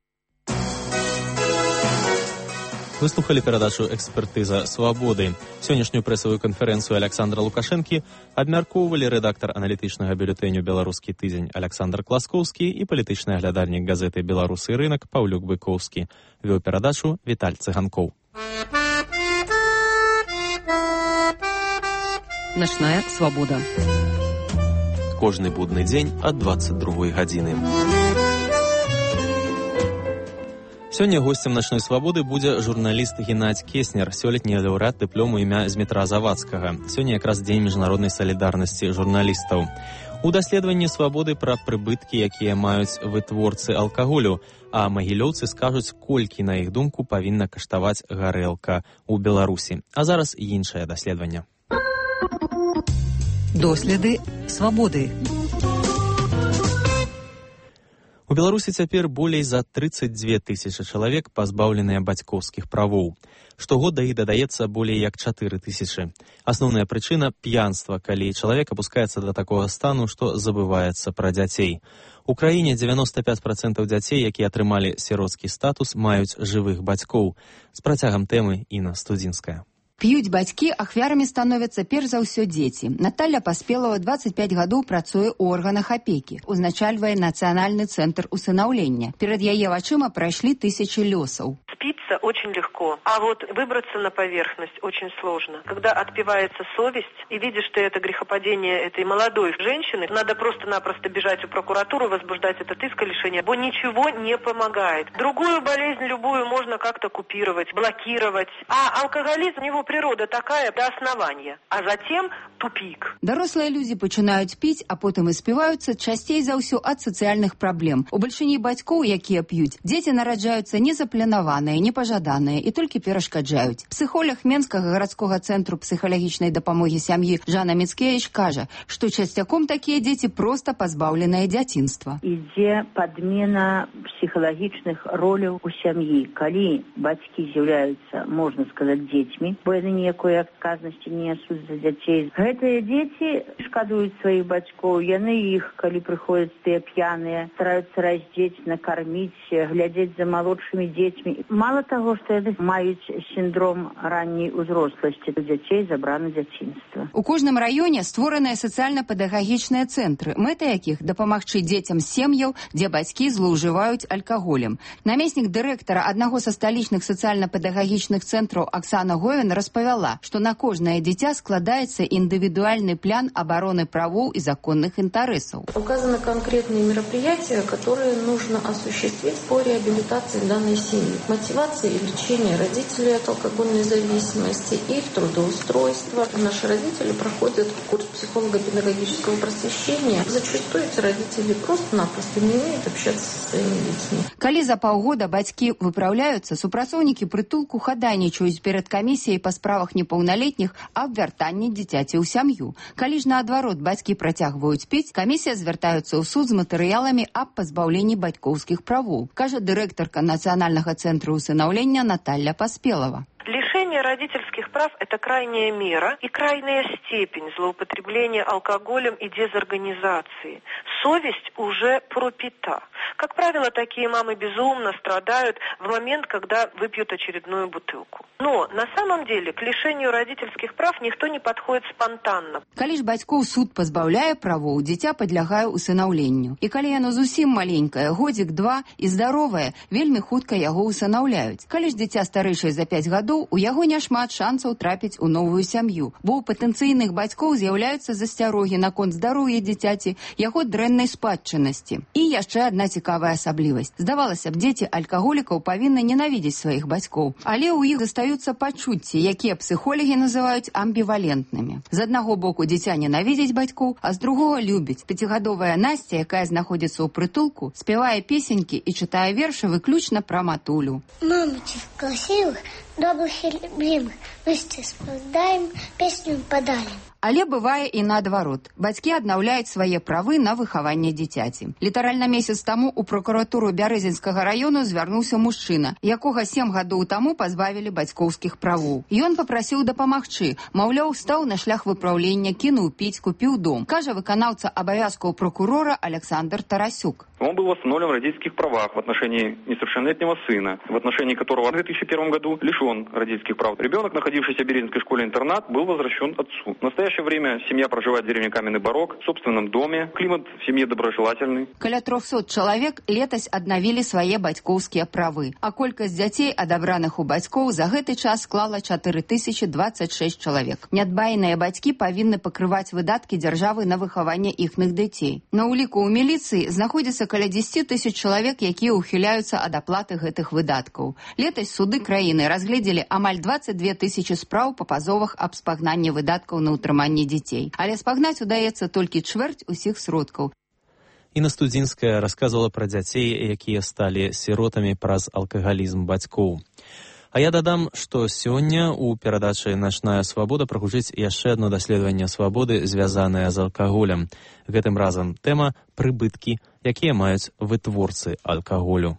Выслухали перадачу «Экспертыза свабоды». Сённяшнюю прэсавую канферэнцыю Александра Лукашэнкі абмяркоўвалі рэдактар аналітычнага бюлетэню «Беларускі тыдзень» Александр Класкоўскі і палітычны аглядальнік газеты «Беларусы і рынак» Паўлюк Быкоўскі. Вёў перадачу Віталь Цыганкоў. Начная свабода. Кожны будны дзень ад дваццаць другой гадзіны. Сёння госцем «Начной свабоды» будзе журналіст Геннадзь Кеснер, сёлетні лаўрэат дыплому імя Змітра Завадскага. Сёння якраз дзень міжнароднай салідарнасці журналістаў. У даследаванні свабоды пра прыбыткі, якія маюць вытворцы алкаголю, а магілёўцы скажуць, колькі, на іх думку, павінна каштаваць гарэлка ў Беларусі. А зараз іншае даследаванне. Доследы свабоды. У Беларусі цяпер болей за трыццаць дзве тысячы чалавек пазбаўленыя бацькоўскіх правоў. Штогод да іх дадаецца болей як чатыры тысячы. Асноўная прычына – п'янства, калі чалавек апускаецца да такога стану, што забываецца пра дзяцей. У краіне дзевяноста пяць працэнтаў дзяцей, якія атрымалі сіроцкі статус, маюць жывых бацькоў. З працягам тэмы Інна Студзінская. П'юць бацькі, ахвярамі становяцца перш за ўсё дзеці. Наталья Паспелава дваццаць пяць гадоў працуе ў органах апекі, узначальвае нацыянальны цэнтр усынаўлення. Перад яе вачыма прайшлі тысячи лёсаў. Спится очень легко, а вот выбраться на поверхность очень сложно. Когда отпивается совесть и видишь, что это грехопадение этой молодой женщины, надо просто-напросто бежать в прокуратуру, возбуждать этот иск о лишении, бо ничего не помогает. Другую болезнь, любую, можно как-то купировать, блокировать. А алкоголизм, у него природа такая до основания, а затем тупик. Дарослыя людзі пачынаюць піць, а потым і співаюцца часцей за ўсё ад сацыяльных праблем. У бальшыні бацькоў, якія п'юць, дзеці нараджаюцца незапланаваныя, непажаданыя і толькі перашкаджаюць. Псіхолог Менскага гарадскога цэнтру псіхалагічнай дапамогі сям'і Жанна Міцкевіч кажа, што часцяком такія дзеці проста пазбаўленыя дзяцінства. Ідзе падмена псіхалагічных роляў у сям'і. Калі бацькі з'яўляюцца, можна сказаць, дзецьмі, бо яны ніякой адказнасці не нясуць за дзяцей. Гэтыя дзеці шкадуюць сваіх бацькоў, яны іх, калі прыходзяць тыя п'яныя, стараюцца раздзець, накарміць, глядзець за малодшымі дзецьмі. Мало таго, што яны маюць сіндром ранняй узросласці, то дзяцей забрана дзяцінства. У кожным раёне створаныя сацыяльна-педагагічныя цэнтры, мэта якіх дапамагчы дзецям з сем'яў, дзе бацькі злоўжываюць алкаголем. Намеснік дырэктара аднаго са сталічных сацыяльна-педагагічных цэнтраў Аксана Говен распавяла, што на кожнае дзіця складаецца индивидуальный план обороны правов и законных интересов. Указаны конкретные мероприятия, которые нужно осуществить по реабилитации данной семьи. Мотивация и лечение родителей от алкогольной зависимости, их трудоустройство. Наши родители проходят курс психолого-педагогического просвещения. Зачастую эти родители просто-напросто не умеют общаться со своими детьми. Калі за паўгода бацькі выпраўляюцца, супрацоўнікі прытулку хадайнічаюць перад камісіяй па справах непаўналетніх аб вяртанні дзіцяці ў сям'ю. Калі ж наадварот бацькі працягваюць піць, камісія звяртаюцца ў суд з матэрыяламі аб пазбаўленні бацькоўскіх правоў, кажа дырэктарка Нацыянальнага цэнтру усынаўлення Наталья Паспелава. Лишение родительских прав – это крайняя мера и крайняя степень злоупотребления алкоголем и дезорганизации. Совесть уже пропита. Как правило, такие мамы безумно страдают в момент, когда выпьют очередную бутылку. Но на самом деле к лишению родительских прав никто не подходит спонтанно. Калі ж бацькоў суд пазбаўляе правоў, дзіця падлягае усынаўленню. І калі яно зусім маленькае, годзік-два і здаровае, вельмі хутка яго усынаўляюць. Калі ж дзіця старэйшае за пяць гадоў, у яго няшмат шансаў трапіць у новую сям'ю, бо ў патэнцыйных бацькоў з'яўляюцца засцярогі наконт здароўя дзіцяці, яго дрэннай спадчыннасці. І яшчэ адна цікавая асаблівасць. Здавалася б, дзеці алкаголікаў павінны ненавідзець сваіх бацькоў, але ў іх застаюцца пачуцці, якія псіхолагі называюць амбівалентнымі. З аднаго боку дзіця ненавідзіць бацькоў, а з другога любіць. Пяцігадовая Насця, якая знаходзіцца ў прытулку, спявае песенькі і чытае вершы выключна пра матулю. Мамочек красивых, добрых и любимых, вместе спеваем, песню подали. Але бывае і наадварот. Бацькі аднаўляюць свае правы на выхаванне дзіцяці. Літаральна месяц таму ў пракуратуру Бярэзінскага раёну звярнуўся мужчына, якога сем гадоў таму пазбавілі бацькоўскіх правоў. Ён папрасіў дапамагчы, маўляў, стаў на шлях выпраўлення, кінуў піць, купіў дом. Кажа выканаўца абавязкаў прокурора Александр Тарасюк. Он был восстановлен в родительских правах в отношении несовершеннолетнего сына, в отношении которого в две тысячи первом году лишен родительских прав. Ребенок, находившийся в Березинской школе-интернат, был возвращен отцу. В настоящее время семья проживает в деревне Каменный Барок, в собственном доме. Климат в семье доброжелательный. Каля трохсот чалавек летась аднавілі свае бацькоўскія правы, а колькасць дзяцей, адабраных у бацькоў, за гэты час склала чатыры тысячы дваццаць шэсць чалавек. Нядбайныя бацькі павінны пакрываць выдаткі дзяржавы на выхаванне іхных дзяцей. На ўліку ў міліцыі знаходзіцца каля дзесяць тысяч чалавек, якія ўхіляюцца ад аплаты гэтых выдаткаў. Летась суды краіны разгледзелі амаль дваццаць две тысячы спраў па пазовах аб спагнанні выдаткаў на ўтрыманне дзяцей. Але спагнаць удаецца толькі чвэрць усіх сродкаў. Інна Студзінская расказвала пра дзяцей, якія сталі сіротамі праз алкагалізм бацькоў. А я дадам, што сёння ў перадачы «Начная свабода» прагучыць яшчэ адно даследаванне свабоды, звязанае з алкаголем. Гэтым разам тэма «Прыбыткі, якія маюць вытворцы алкаголю».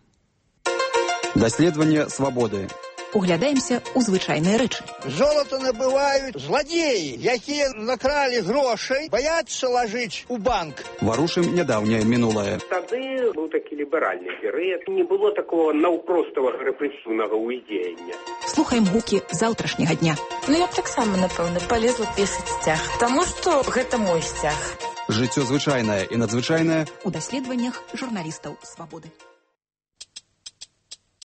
Даследаванне свабоды. Углядаемся ў звычайныя рэчы. Золото набываюць зладзеі, якія накралі грошай, баяцца лажыць у банк. Варушым нядаўняе мінулае. Тады быў такі ліберальны перыяд. Не было такого наўпроставага рэпрэсіўнага ўздзеяння. Слухаем гукі заўтрашняга дня. Ну, я б таксама, напэўна, палезла пісаць сцяг, таму што гэта мой сцяг. Жыццё звычайнае і надзвычайнае у даследаваннях журналістаў свабоды.